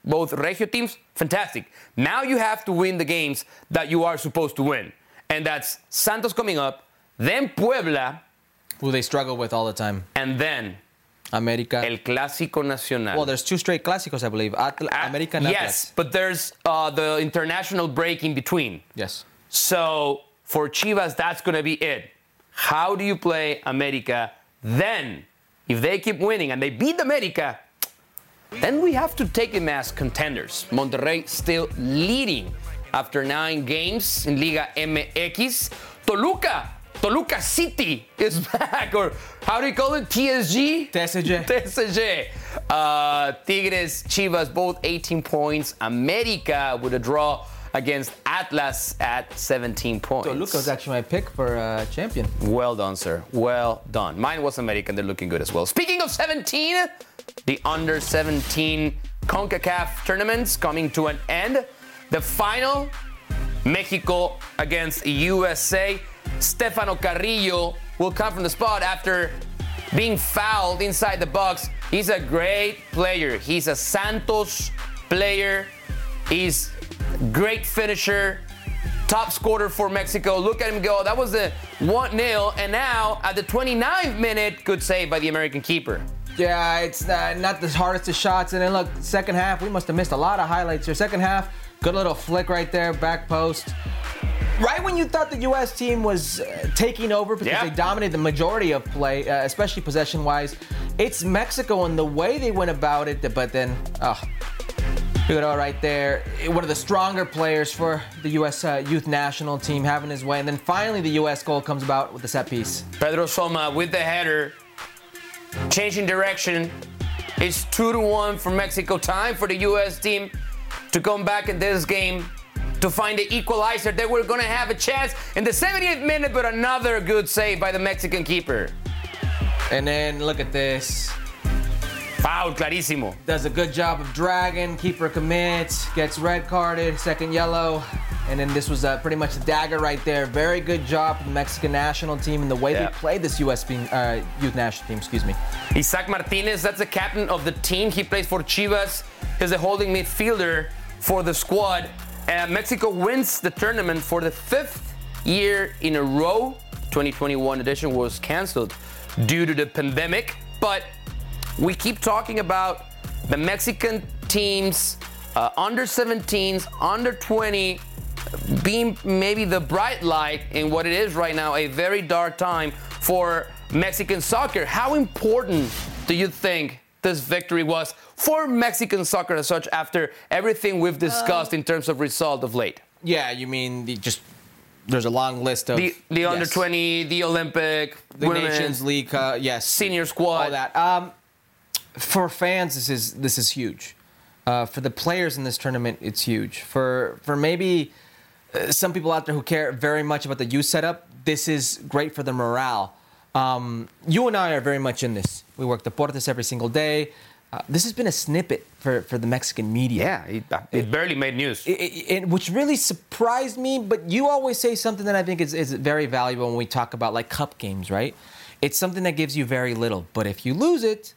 both Regio teams, fantastic. Now you have to win the games that you are supposed to win. And that's Santos coming up, then Puebla, Who they struggle with all the time. and then America. El Clásico Nacional. Well, there's 2 straight clásicos, I believe. America and Yes, Atlas. but there's the international break in between. Yes. So for Chivas, that's going to be it. How do you play America? Then, if they keep winning and they beat America, then we have to take them as contenders. Monterrey still leading after 9 games in Liga MX. Toluca City is back, or how do you call it? TSG? TSG. Tigres, Chivas, both 18 points. America with a draw against Atlas at 17 points. Toluca was actually my pick for champion. Well done, sir. Well done. Mine was American. They're looking good as well. Speaking of 17, the under-17 CONCACAF tournaments coming to an end. The final, Mexico against USA. Stefano Carrillo will come from the spot after being fouled inside the box. He's a great player. He's a Santos player. He's great finisher, top scorer for Mexico. Look at him go. That was the 1-0. And now, at the 29th minute, good save by the American keeper. Yeah, it's not the hardest of shots. And then look, second half, we must have missed a lot of highlights here. Second half, good little flick right there, back post. Right when you thought the U.S. team was taking over because they dominated the majority of play, especially possession-wise, it's Mexico and the way they went about it. But then, look at all right there. One of the stronger players for the U.S. youth national team having his way. And then finally the U.S. goal comes about with the set piece. Pedro Soma with the header. Changing direction. It's 2-1 for Mexico. Time for the U.S. team to come back in this game to find the equalizer. They were going to have a chance in the 70th minute, but another good save by the Mexican keeper. And then look at this. Foul, clarísimo. Does a good job of dragging. Keeper commits, gets red carded, second yellow. And then this was pretty much a dagger right there. Very good job from the Mexican national team and the way they played this U.S. youth national team, excuse me. Isaac Martinez, that's the captain of the team. He plays for Chivas. He's a holding midfielder for the squad. Mexico wins the tournament for the 5th year in a row. 2021 edition was canceled due to the pandemic. But we keep talking about the Mexican teams, under 17s, under 20, being maybe the bright light in what it is right now, a very dark time for Mexican soccer. How important do you think this victory was for Mexican soccer as such after everything we've discussed in terms of result of late? Yeah, you mean there's a long list of the under 20, the Olympic, the Nations League, yes, senior squad, all that. For fans, this is huge. For the players in this tournament, it's huge. For maybe some people out there who care very much about the youth setup, this is great for the morale. You and I are very much in this. We work Deportes every single day. This has been a snippet for the Mexican media. Yeah, it barely made news. Which really surprised me, but you always say something that I think is very valuable when we talk about like cup games, right? It's something that gives you very little. But if you lose it,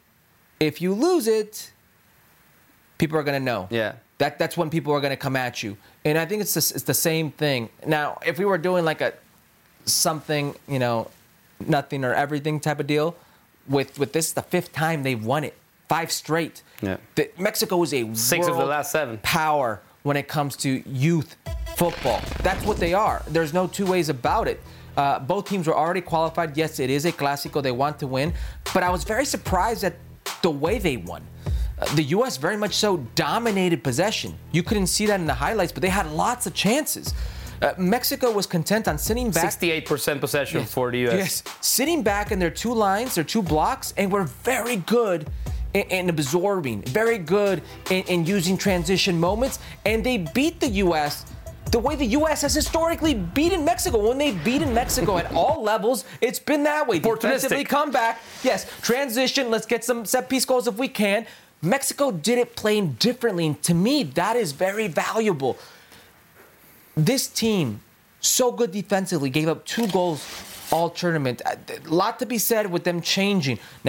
people are going to know. Yeah. That's when people are going to come at you. And I think it's the same thing. Now, if we were doing like a something, nothing or everything type of deal, with this, the 5th time they've won it. 5 straight. Yeah. Mexico is a 6 of the last 7 power when it comes to youth football. That's what they are. There's no two ways about it. Both teams were already qualified. Yes, it is a Clásico. They want to win. But I was very surprised at the way they won. The U.S. very much so dominated possession. You couldn't see that in the highlights, but they had lots of chances. Mexico was content on sitting back. 68% possession for the U.S. Yes, sitting back in their 2 lines, their 2 blocks, and were very good in absorbing, very good in using transition moments, and they beat the U.S. the way the U.S. has historically beaten Mexico. When they've beaten Mexico at all levels, it's been that way. Defensively come back. Yes, transition, let's get some set-piece goals if we can. Mexico did it playing differently, and to me, that is very valuable. This team, so good defensively, gave up 2 goals all tournament. A lot to be said with them changing. Now,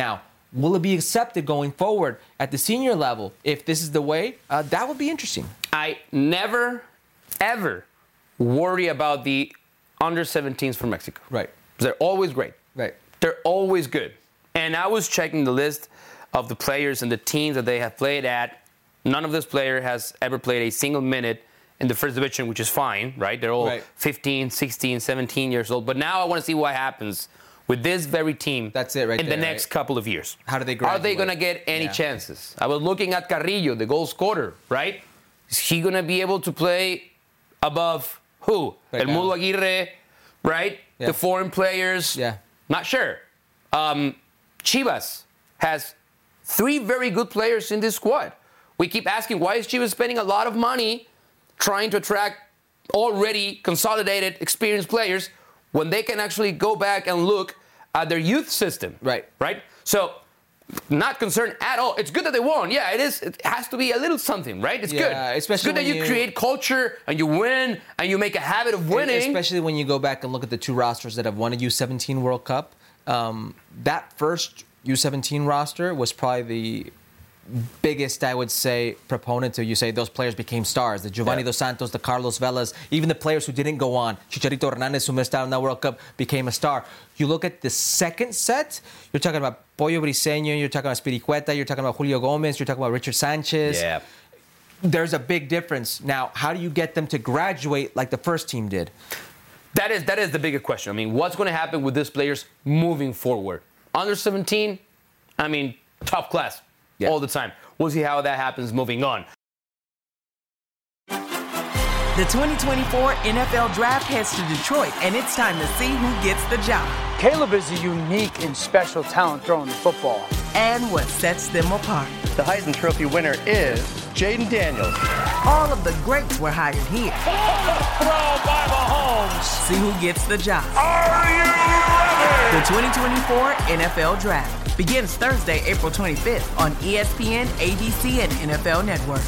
will it be accepted going forward at the senior level? If this is the way, that would be interesting. I never, ever worry about the under-17s from Mexico. Right. They're always great. Right. They're always good. And I was checking the list of the players and the teams that they have played at. None of this player has ever played a single minute in the first division, which is fine, right? They're all 15, 16, 17 years old. But now I want to see what happens with this very team. That's it right in there, the next couple of years. How do they Are graduate? they going to get any chances? I was looking at Carrillo, the goal scorer, right? Is he going to be able to play above who? Right El now. Mudo Aguirre, right? Yeah. The foreign players. Yeah. Not sure. Chivas has 3 very good players in this squad. We keep asking, why is Chivas spending a lot of money trying to attract already consolidated, experienced players when they can actually go back and look at their youth system? Right. Right? So, not concerned at all. It's good that they won. Yeah, it is. It has to be a little something, right? It's good. especially it's good that when you create culture and you win and you make a habit of winning. Especially when you go back and look at the 2 rosters that have won a U17 World Cup. That first U17 roster was probably the biggest, I would say, proponent to, you say, those players became stars. The Giovanni Dos Santos, the Carlos Velas, even the players who didn't go on. Chicharito Hernandez, who missed out on that World Cup, became a star. You look at the second set, you're talking about Pollo Briseño, you're talking about Spiricueta, you're talking about Julio Gomez, you're talking about Richard Sanchez. Yeah. There's a big difference. Now, how do you get them to graduate like the first team did? That is the bigger question. I mean, what's going to happen with these players moving forward? Under 17, I mean, top class all the time. We'll see how that happens moving on. The 2024 NFL Draft heads to Detroit, and it's time to see who gets the job Caleb is a unique and special talent throwing the football. and what sets them apart. The Heisman Trophy winner is Jaden Daniels. All of the greats were hired here. Throw by Mahomes. See who gets the job. Are you ready? The 2024 NFL Draft begins Thursday, April 25th on ESPN, ABC, and NFL Network.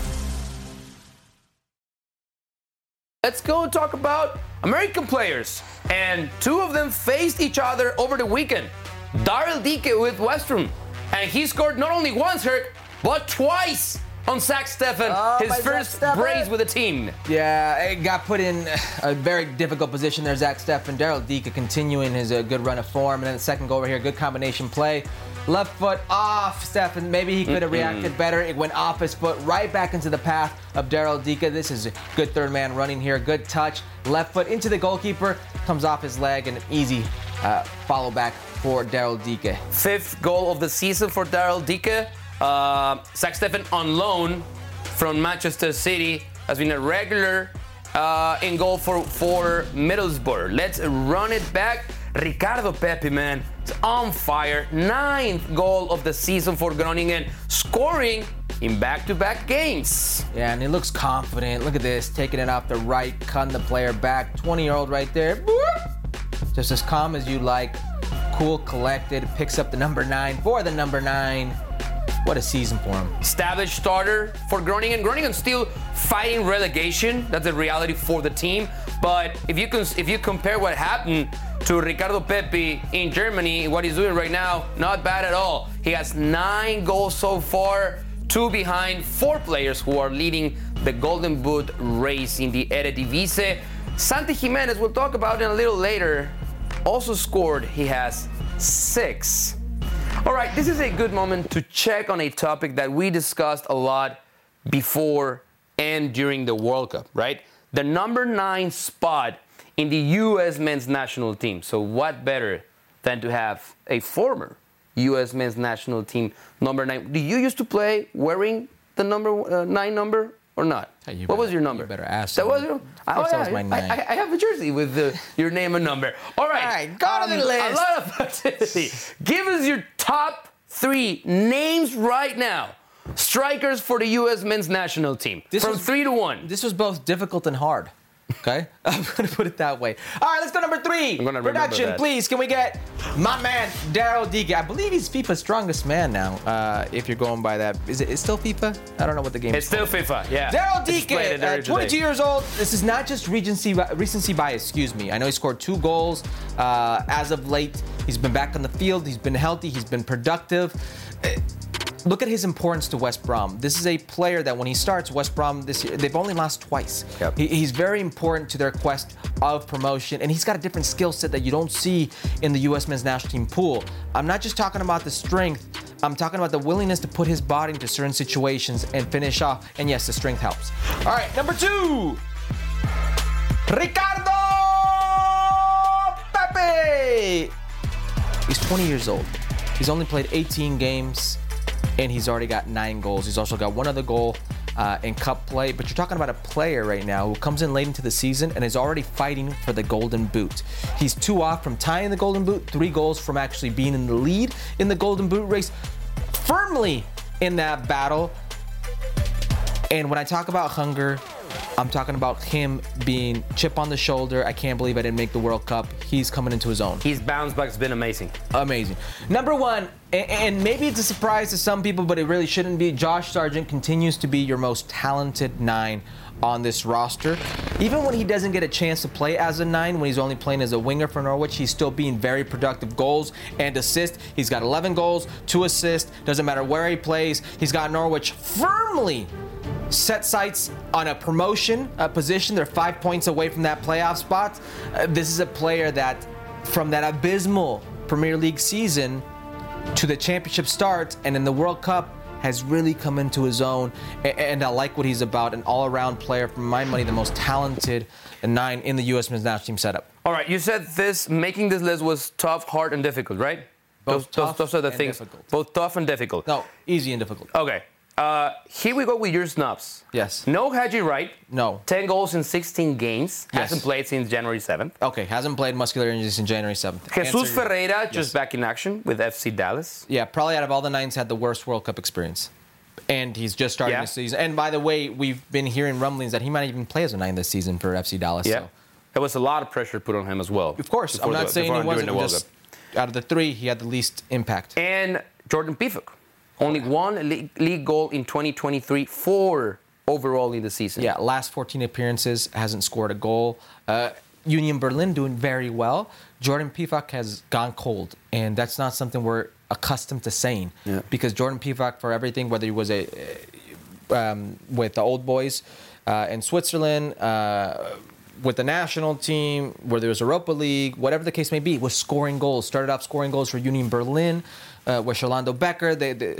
Let's go and talk about American players. And 2 of them faced each other over the weekend. Darrell Dike with Western. And he scored not only once, Herc, but twice on Zach Steffen, his first brace with the team. Yeah, it got put in a very difficult position there, Zach Steffen. Darrell Dike continuing his good run of form. And then the second goal over here, good combination play. Left foot off Steffen. Maybe he could have reacted better. It went off his foot, right back into the path of Darrell Dike. This is a good third man running here. Good touch. Left foot into the goalkeeper. Comes off his leg, and an easy follow back for Darrell Dike. 5th goal of the season for Darrell Dike. Zach Steffen on loan from Manchester City has been a regular in goal for Middlesbrough. Let's run it back. Ricardo Pepi, man, is on fire. 9th goal of the season for Groningen, scoring in back-to-back games. Yeah, and he looks confident. Look at this, taking it off the right, cutting the player back. 20-year-old right there. Boop. Just as calm as you like. Cool, collected, picks up the number 9 for the number 9. What a season for him. Established starter for Groningen. Groningen still fighting relegation. That's the reality for the team. But if you compare what happened to Ricardo Pepi in Germany, what he's doing right now, not bad at all. He has 9 goals so far, 2 behind 4 players who are leading the Golden Boot race in the Eredivisie. Santi Jimenez, we'll talk about in a little later, also scored. He has 6. All right, this is a good moment to check on a topic that we discussed a lot before and during the World Cup, right? The number 9 spot in the U.S. men's national team. So what better than to have a former U.S. men's national team number 9? Do you used to play wearing the number 9 number or not? Hey, what was your number? You better ask. That was your. Of course that was my 9. I have a jersey with your name and number. All right, go to the list. A lot of activity. Give us your top 3 names right now. Strikers for the U.S. men's national team. From 3 to 1. This was both difficult and hard. Okay? I'm going to put it that way. All right, let's go number 3. I'm gonna Production, that. please. Can we get my man, Darrell Dike? I believe he's FIFA's strongest man now, if you're going by that. Is it still FIFA? I don't know what the game is. It's still FIFA, yeah. Darrell Just played it Dike, 22 years old. This is not just recency bias, excuse me. I know he scored 2 goals as of late. He's been back on the field. He's been healthy. He's been productive. look at his importance to West Brom. This is a player that when he starts, West Brom this year, they've only lost twice. Yep. He's very important to their quest of promotion, and he's got a different skill set that you don't see in the U.S. men's national team pool. I'm not just talking about the strength. I'm talking about the willingness to put his body into certain situations and finish off. And yes, the strength helps. All right, number 2. Ricardo Pepi. He's 20 years old. He's only played 18 games, and he's already got 9 goals. He's also got one other goal in cup play. But you're talking about a player right now who comes in late into the season and is already fighting for the Golden Boot. He's 2 off from tying the Golden Boot, 3 goals from actually being in the lead in the Golden Boot race, firmly in that battle. And when I talk about hunger, I'm talking about him being chip on the shoulder. I can't believe I didn't make the World Cup. He's coming into his own. His bounce back's been amazing. Amazing. Number 1, and maybe it's a surprise to some people, but it really shouldn't be. Josh Sargent continues to be your most talented 9 on this roster. Even when he doesn't get a chance to play as a 9, when he's only playing as a winger for Norwich, he's still being very productive. Goals and assists. He's got 11 goals, 2 assists. Doesn't matter where he plays. He's got Norwich firmly set sights on a promotion position. They're 5 points away from that playoff spot. This is a player that, from that abysmal Premier League season to the championship start and in the World Cup, has really come into his own, and I like what he's about. An all-around player, for my money, the most talented 9 in the U.S. men's national team setup. All right, you said making this list was tough, hard, and difficult, right? Those are the things. Difficult. Both tough and difficult. No, easy and difficult. Okay. Here we go with your snubs. Yes. No Haji Wright. No. 10 goals in 16 games. Yes. Hasn't played since January 7th. Okay, hasn't played muscular injuries since January 7th. Jesus Ferreira just back in action with FC Dallas. Yeah, probably out of all the 9s had the worst World Cup experience. And he's just starting the season. And by the way, we've been hearing rumblings that he might even play as a 9 this season for FC Dallas. Yeah. So. There was a lot of pressure put on him as well. Of course. I'm not saying he wasn't. Just, out of the 3, he had the least impact. And Jordan Pifuk. Only 1 league goal in 2023, 4 overall in the season. Yeah, last 14 appearances, hasn't scored a goal. Union Berlin doing very well. Jordan Pifuk has gone cold, and that's not something we're accustomed to saying. Yeah. Because Jordan Pifuk, for everything, whether he was with the old boys in Switzerland, with the national team, whether it was Europa League, whatever the case may be, was scoring goals. Started off scoring goals for Union Berlin. With Sheraldo Becker,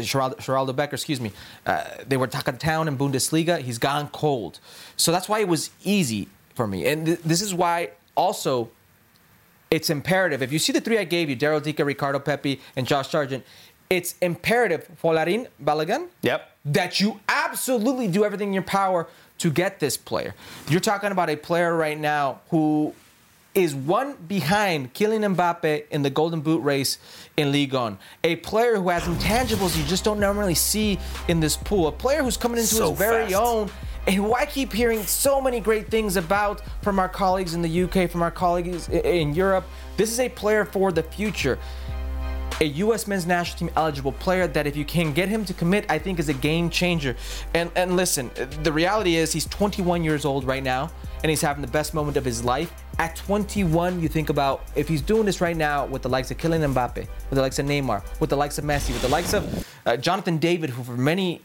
they were talking town in Bundesliga. He's gone cold. So that's why it was easy for me. And this is why also it's imperative. If you see the 3 I gave you, Daryl Dika, Ricardo Pepi, and Josh Sargent, it's imperative, Folarin Balogun, that you absolutely do everything in your power to get this player. You're talking about a player right now who is 1 behind Kylian Mbappe in the Golden Boot race in Ligue 1. A player who has intangibles you just don't normally see in this pool. A player who's coming into his very own, and who I keep hearing so many great things about from our colleagues in the UK, from our colleagues in Europe. This is a player for the future. A U.S. men's national team eligible player that if you can get him to commit, I think is a game changer. And listen, the reality is he's 21 years old right now, and he's having the best moment of his life. At 21, you think about if he's doing this right now with the likes of Kylian Mbappe, with the likes of Neymar, with the likes of Messi, with the likes of Jonathan David, who for many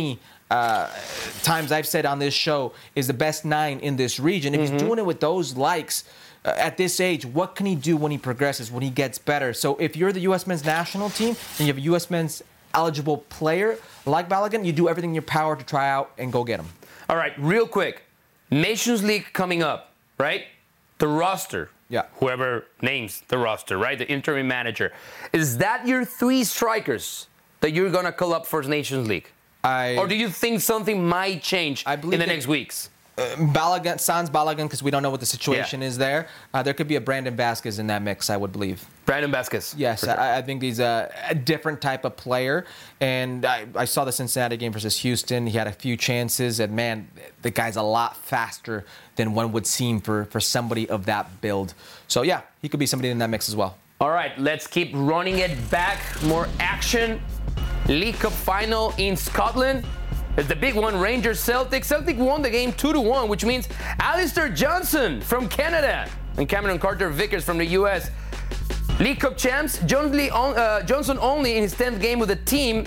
times I've said on this show is the best 9 in this region. If he's doing it with those likes, at this age, what can he do when he progresses, when he gets better? So if you're the U.S. men's national team and you have a U.S. men's eligible player like Balogun, you do everything in your power to try out and go get him. All right, real quick. Nations League coming up, right? The roster. Yeah. Whoever names the roster, right? The interim manager. Is that your 3 strikers that you're going to call up for Nations League? Or do you think something might change in the next weeks? Balogun, sans Balogun, because we don't know what the situation is there. There could be a Brandon Vasquez in that mix, I would believe. Brandon Vasquez. Yes, sure. I think he's a different type of player. And I saw the Cincinnati game versus Houston. He had a few chances. And, man, the guy's a lot faster than one would seem for somebody of that build. So, yeah, he could be somebody in that mix as well. All right, let's keep running it back. More action. League Cup final in Scotland. It's the big one, Rangers Celtic. Celtic won the game 2-1, which means Alistair Johnson from Canada and Cameron Carter-Vickers from the U.S. League Cup champs, Johnson only in his 10th game with the team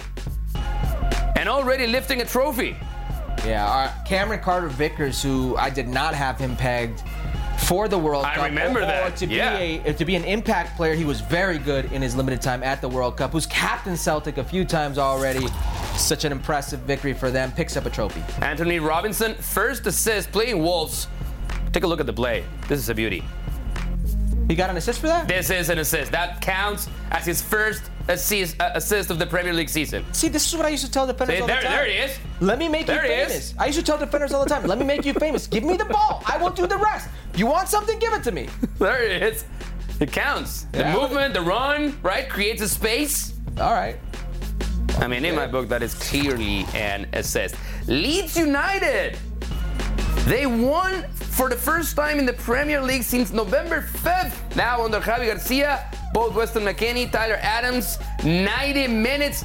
and already lifting a trophy. Yeah, Cameron Carter-Vickers, who I did not have him pegged for the World Cup. I remember that. To be an impact player, he was very good in his limited time at the World Cup. Who's captained Celtic a few times already. Such an impressive victory for them. Picks up a trophy. Anthony Robinson, first assist playing Wolves. Take a look at the play. This is a beauty. He got an assist for that? This is an assist. That counts as his first assist of the Premier League season. See, this is what I used to tell defenders all the time. There he is. Let me make you famous. I used to tell defenders all the time, let me make you famous. Give me the ball. I will do the rest. You want something? Give it to me. There it is. It counts. Yeah. The movement, the run, right? Creates a space. All right. I mean, in my book, that is clearly an assist. Leeds United. They won for the first time in the Premier League since November 5th. Now under Javi Garcia, both Weston McKennie, Tyler Adams, 90 minutes,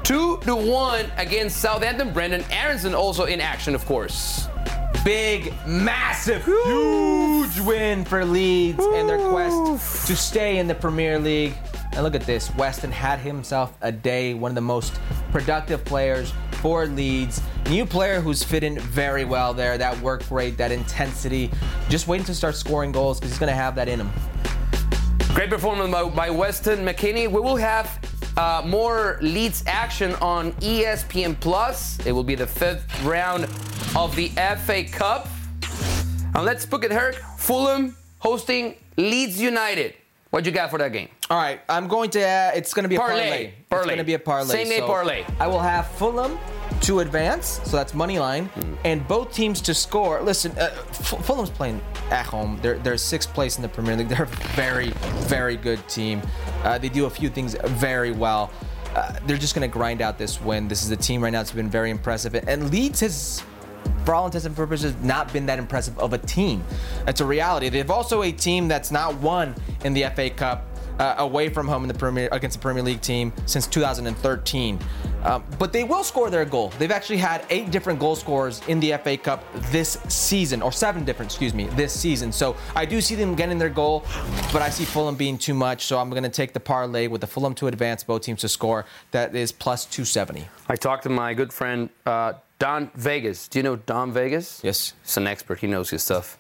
2-1 against Southampton. Brendan Aronson also in action, of course. Big, massive, huge win for Leeds in their quest to stay in the Premier League. And look at this. Weston had himself a day, one of the most productive players for Leeds. New player who's fit in very well there. That work rate, that intensity. Just waiting to start scoring goals because he's going to have that in him. Great performance by Weston McKennie. We will have more Leeds action on ESPN Plus. It will be the 5th round of the FA Cup. And let's book it, Herc. Fulham hosting Leeds United. What you got for that game? All right, I'm going to. It's going to be a parlay. It's going to be a parlay. Same game parlay. I will have Fulham to advance, so that's money line, and both teams to score. Listen, Fulham's playing at home. They're 6th place in the Premier League. They're a very, very good team. They do a few things very well. They're just going to grind out this win. This is a team right now that's been very impressive, and Leeds has, for all intents and purposes, not been that impressive of a team. That's a reality. They've also a team that's not won in the FA Cup away from home in the against the Premier League team since 2013. But they will score their goal. They've actually had 8 different goal scorers in the FA Cup this season, or 7 different, this season. So I do see them getting their goal, but I see Fulham being too much. So I'm going to take the parlay with the Fulham to advance, both teams to score. That is plus 270. I talked to my good friend Don Vegas. Do you know Don Vegas? Yes. He's an expert. He knows his stuff.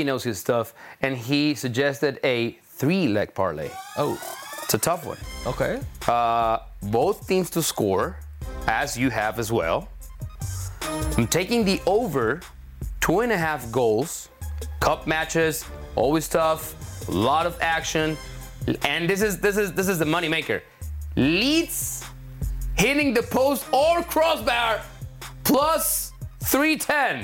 And he suggested a 3-leg parlay. Oh. It's a tough one. Okay. Both teams to score, as you have as well. I'm taking the over 2.5 goals. Cup matches, always tough. A lot of action. And this is the money maker. Leeds hitting the post or crossbar plus 310.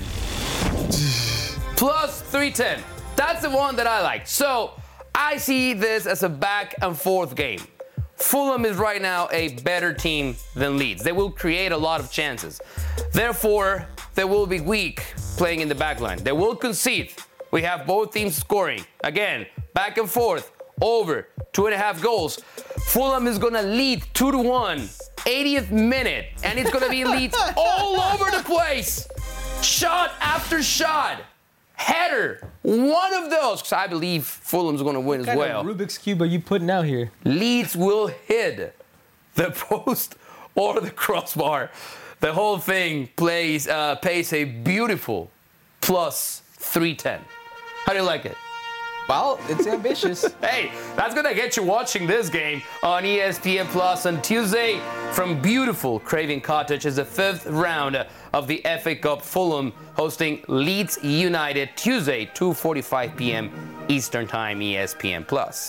Plus 310. That's the one that I like. So I see this as a back and forth game. Fulham is right now a better team than Leeds. They will create a lot of chances. Therefore, they will be weak playing in the back line. They will concede. We have both teams scoring. Again, back and forth, over 2.5 goals. Fulham is going to lead 2-1, 80th minute, and it's going to be Leeds all over the place. Shot after shot. Header, one of those, because I believe Fulham's going to win as well. What kind of Rubik's Cube are you putting out here? Leeds will hit the post or the crossbar. The whole thing pays a beautiful plus 310. How do you like it? Well, it's ambitious. Hey, that's going to get you watching this game on ESPN Plus on Tuesday from beautiful Craven Cottage. Is the 5th round of the FA Cup. Fulham hosting Leeds United Tuesday, 2:45 p.m. Eastern Time, ESPN Plus.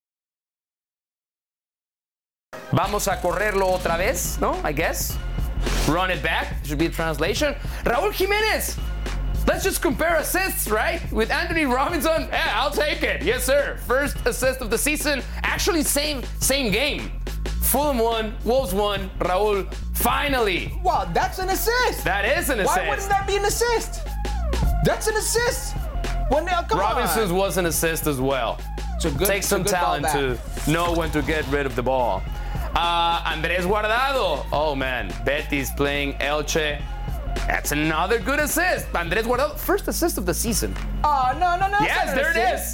Vamos a correrlo otra vez, no? I guess. Run it back. Should be a translation. Raúl Jiménez. Let's just compare assists, right? With Anthony Robinson, yeah, I'll take it. Yes, sir. First assist of the season. Actually, same game. Fulham won, Wolves won. Raúl, finally. Wow, that's an assist. That is an assist. Why wouldn't that be an assist? That's an assist. Well, now, come Robinson's was an assist as well. Takes some talent to know when to get rid of the ball. Andrés Guardado. Oh, man. Betis playing Elche. That's another good assist. Andrés Guardado, first assist of the season. Oh, no. Yes, there it is.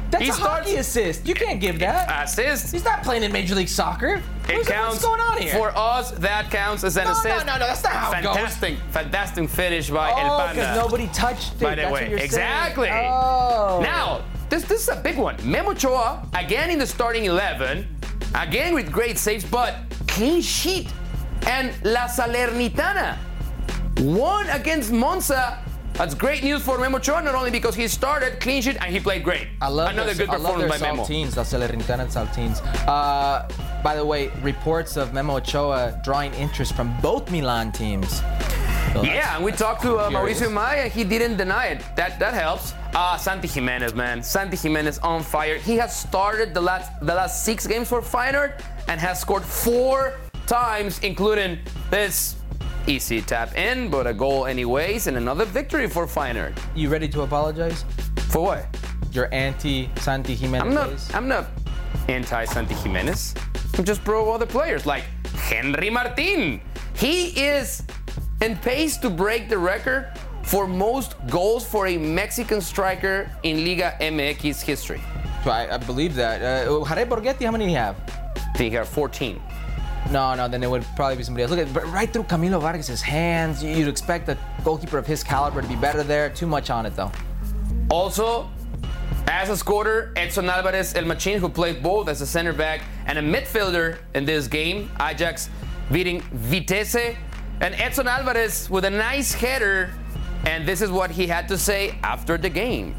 That's a hockey assist. You can't give that. Assist. He's not playing in Major League Soccer. It counts. What's going on here? For us, that counts as an assist. No, that's not how it goes. Fantastic finish by El Panda. Because nobody touched it. By the way, exactly. Oh. Now, this is a big one. Memo Ochoa, again in the starting 11, again with great saves, but clean sheet. And La Salernitana won against Monza. That's great news for Memo Ochoa, not only because he started clean sheet and he played great. Another good performance by Memo. Saltines, La Salernitana and Saltines. By the way, reports of Memo Ochoa drawing interest from both Milan teams. So yeah, and we talked to Mauricio Maya. He didn't deny it. That helps. Santi Jimenez, man. Santi Jimenez on fire. He has started the last 6 games for Feyenoord and has scored 4 times, including this easy tap in, but a goal anyways, and another victory for Feyenoord. You ready to apologize? For what? Your anti-Santi Jimenez. I'm not anti-Santi Jimenez. I'm just pro other players like Henry Martin. He is in pace to break the record for most goals for a Mexican striker in Liga MX history. So I believe that. Jared Borghetti, how many do you have? I think he had 14. No, then it would probably be somebody else. Look at right through Camilo Vargas' hands. You'd expect a goalkeeper of his caliber to be better there. Too much on it, though. Also, as a scorer, Edson Alvarez, El Machín, who played both as a center back and a midfielder in this game. Ajax beating Vitesse. And Edson Alvarez with a nice header. And this is what he had to say after the game.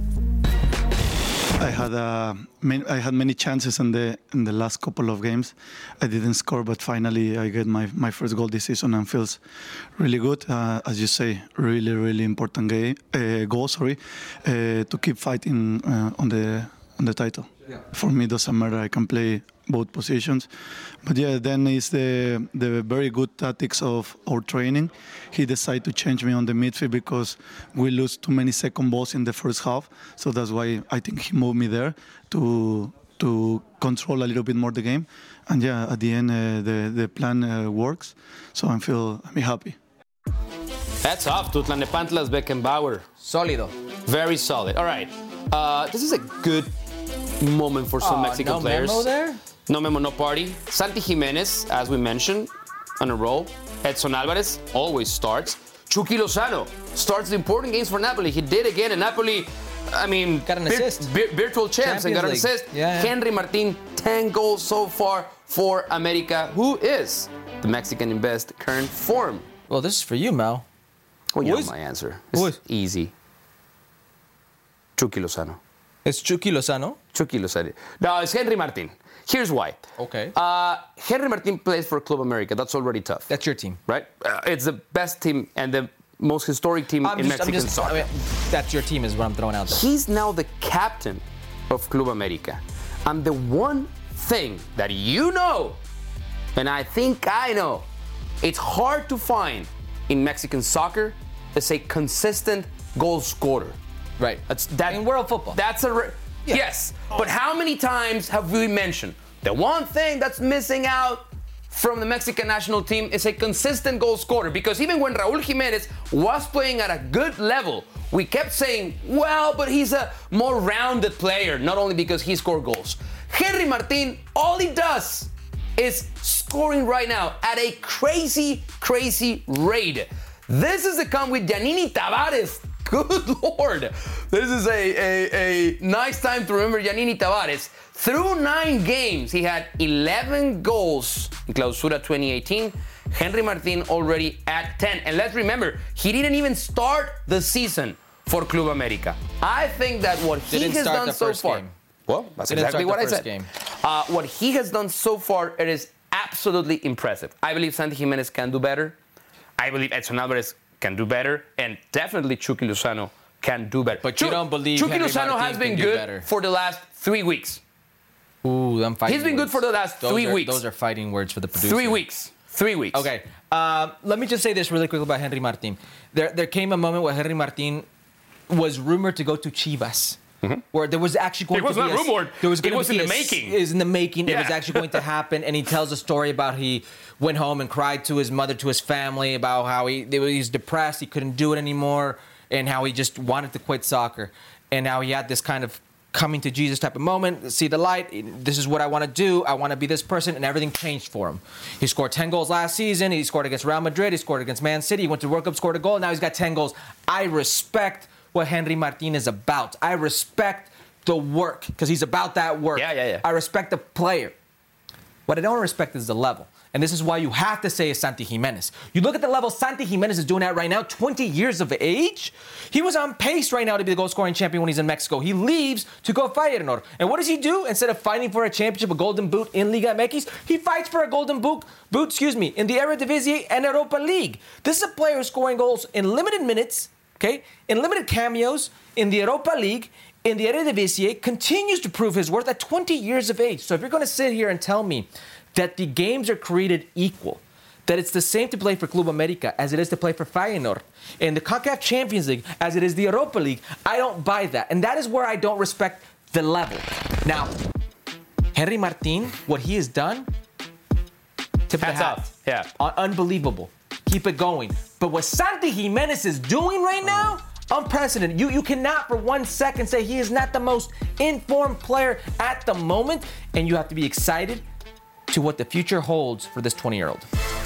I had many chances in the last couple of games. I didn't score, but finally I get my first goal this season and feels really good. As you say, really important goal. To keep fighting on the title. Yeah. For me, it doesn't matter. I can play both positions. But yeah, then it's the very good tactics of our training. He decided to change me on the midfield because we lose too many second balls in the first half. So that's why I think he moved me there to control a little bit more the game. And yeah, at the end, the plan works. So I'm happy. That's off to Tlalnepantla's Beckenbauer. Sólido. Very solid. All right. This is a good moment for some Mexican players. No memo there? No memo, no party. Santi Jimenez, as we mentioned, on a roll. Edson Alvarez always starts. Chucky Lozano starts the important games for Napoli. He did again in Napoli. I mean, got an assist. Virtual champs and got an assist. Yeah. Henry Martin, 10 goals so far for America. Who is the Mexican in best current form? Well, this is for you, Mel. Well, you know my answer. It's easy. Chucky Lozano. It's Chucky Lozano? Chucky Lozano. No, it's Henry Martin. Here's why. Okay. Henry Martin plays for Club America. That's already tough. That's your team. Right? It's the best team and the most historic team in Mexican soccer. That's your team is what I'm throwing out there. He's now the captain of Club America. And the one thing that you know, and I think I know, it's hard to find in Mexican soccer is a consistent goal scorer. Right. In world football. That's yes. But how many times have we mentioned the one thing that's missing out from the Mexican national team is a consistent goal scorer? Because even when Raúl Jiménez was playing at a good level, we kept saying, well, but he's a more rounded player, not only because he scored goals. Henry Martin, all he does is scoring right now at a crazy rate. This is the come with Giannini Tavares. Good Lord. This is a nice time to remember Giannini Tavares. Through 9 games, he had 11 goals in Clausura 2018. Henry Martin already at 10. And let's remember, he didn't even start the season for Club America. I think that what he has done so far... Well, that's exactly what I said. What he has done so far, it is absolutely impressive. I believe Santi Jimenez can do better. I believe Edson Alvarez can do better, and definitely Chucky Lozano can do better. But you don't believe Chucky Henry Lozano Martin has been can do good better. for the last 3 weeks. Ooh, I'm fighting. He's been good for the last 3 weeks. Those are fighting words for the producer. 3 weeks. 3 weeks. Okay. Let me just say this really quick about Henry Martin. There came a moment where Henry Martin was rumored to go to Chivas. Mm-hmm. Where there was actually going to be... It was not rumored. It was in the making. It was in the making. Yeah. It was actually going to happen. And he tells a story about he went home and cried to his mother, to his family, about how he's depressed, he couldn't do it anymore, and how he just wanted to quit soccer. And how he had this kind of coming to Jesus type of moment, see the light, this is what I want to do, I want to be this person, and everything changed for him. He scored 10 goals last season, he scored against Real Madrid, he scored against Man City, he went to the World Cup, scored a goal, now he's got 10 goals. I respect what Henry Martin is about. I respect the work, because he's about that work. Yeah. I respect the player. What I don't respect is the level. And this is why you have to say it's Santi Giménez. You look at the level Santi Giménez is doing at right now, 20 years of age. He was on pace right now to be the goal-scoring champion when he's in Mexico. He leaves to go Feyenoord. And what does he do? Instead of fighting for a championship, a golden boot in Liga MX, he fights for a golden boot, in the Eredivisie and Europa League. This is a player who's scoring goals in limited minutes, okay, in limited cameos, in the Europa League, in the Eredivisie, continues to prove his worth at 20 years of age. So if you're going to sit here and tell me that the games are created equal, that it's the same to play for Club America as it is to play for Feyenoord, in the CONCACAF Champions League as it is the Europa League, I don't buy that. And that is where I don't respect the level. Now, Henry Martin, what he has done, tip of the hat. Yeah. Unbelievable. Keep it going. But what Santi Giménez is doing right now, unprecedented. You cannot for 1 second say he is not the most informed player at the moment, and you have to be excited to what the future holds for this 20-year-old.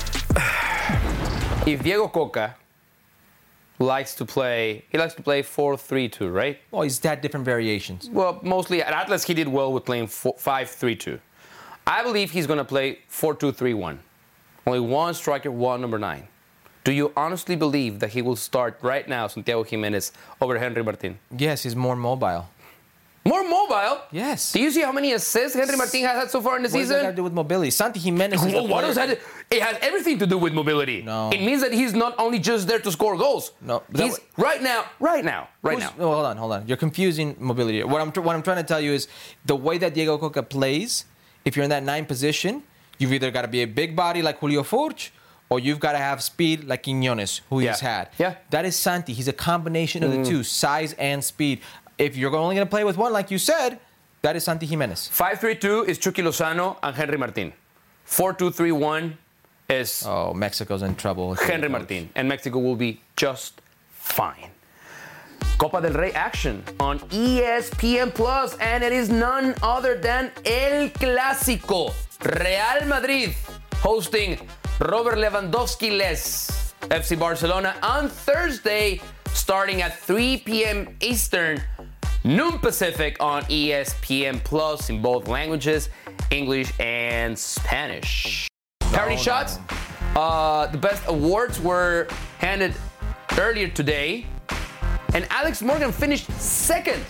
If Diego Coca likes to play 4-3-2, right? Well, he's had different variations. Well, mostly at Atlas he did well with playing 5-3-2. I believe he's going to play 4-2-3-1. Only one striker, one number 9. Do you honestly believe that he will start right now, Santiago Giménez, over Henry Martin? Yes, he's more mobile. More mobile? Yes. Do you see how many assists Henry Martin has had so far in the season? What does that have to do with mobility? Santi Giménez is what does that? It has everything to do with mobility. No. It means that he's not only just there to score goals. No. He's right now. Hold on. You're confusing mobility. What I'm trying to tell you is the way that Diego Coca plays, if you're in that 9 position, you've either got to be a big body like Julio Furch, or you've got to have speed like Quiñones, who he's had. Yeah. That is Santi. He's a combination of the two, size and speed. If you're only going to play with one, like you said, that is Santi Giménez. 5-3-2 is Chucky Lozano and Henry Martin. 4-2-3-1 is... Oh, Mexico's in trouble. Henry Martin. And Mexico will be just fine. Copa del Rey action on ESPN+, and it is none other than El Clásico. Real Madrid hosting Robert Lewandowski-less FC Barcelona on Thursday, starting at 3 p.m. Eastern, noon Pacific on ESPN+ in both languages, English and Spanish. Parody shots. The best awards were handed earlier today, and Alex Morgan finished second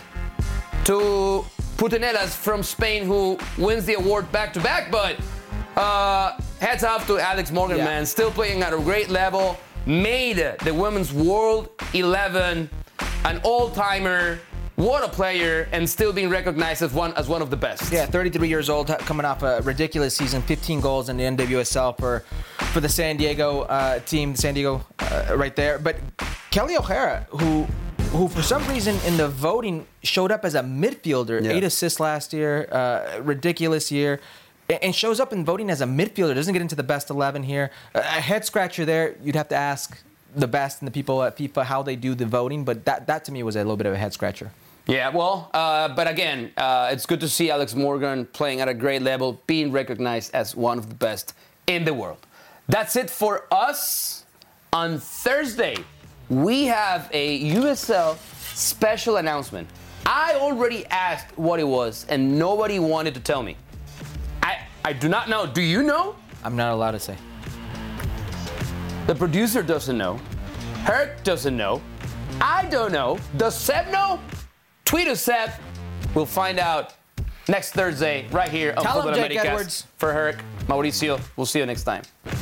to Putinellas from Spain, who wins the award back-to-back, but hats off to Alex Morgan, man. Still playing at a great level. Made the Women's World 11 an all-timer. What a player, and still being recognized as one of the best. Yeah, 33 years old, coming off a ridiculous season, 15 goals in the NWSL for the San Diego team, San Diego right there. But Kelly O'Hara, who for some reason in the voting showed up as a midfielder, 8 assists last year, ridiculous year. And shows up in voting as a midfielder, doesn't get into the best 11 here. A head scratcher there. You'd have to ask the best and the people at FIFA how they do the voting, but that to me was a little bit of a head scratcher. Yeah, well, but again, it's good to see Alex Morgan playing at a great level, being recognized as one of the best in the world. That's it for us. On Thursday, we have a USL special announcement. I already asked what it was, and nobody wanted to tell me. I do not know. Do you know? I'm not allowed to say. The producer doesn't know. Herc doesn't know. I don't know. Does Seb know? Tweet us, Seb. We'll find out next Thursday right here on Fútbol Americas. For Herc, Mauricio, we'll see you next time.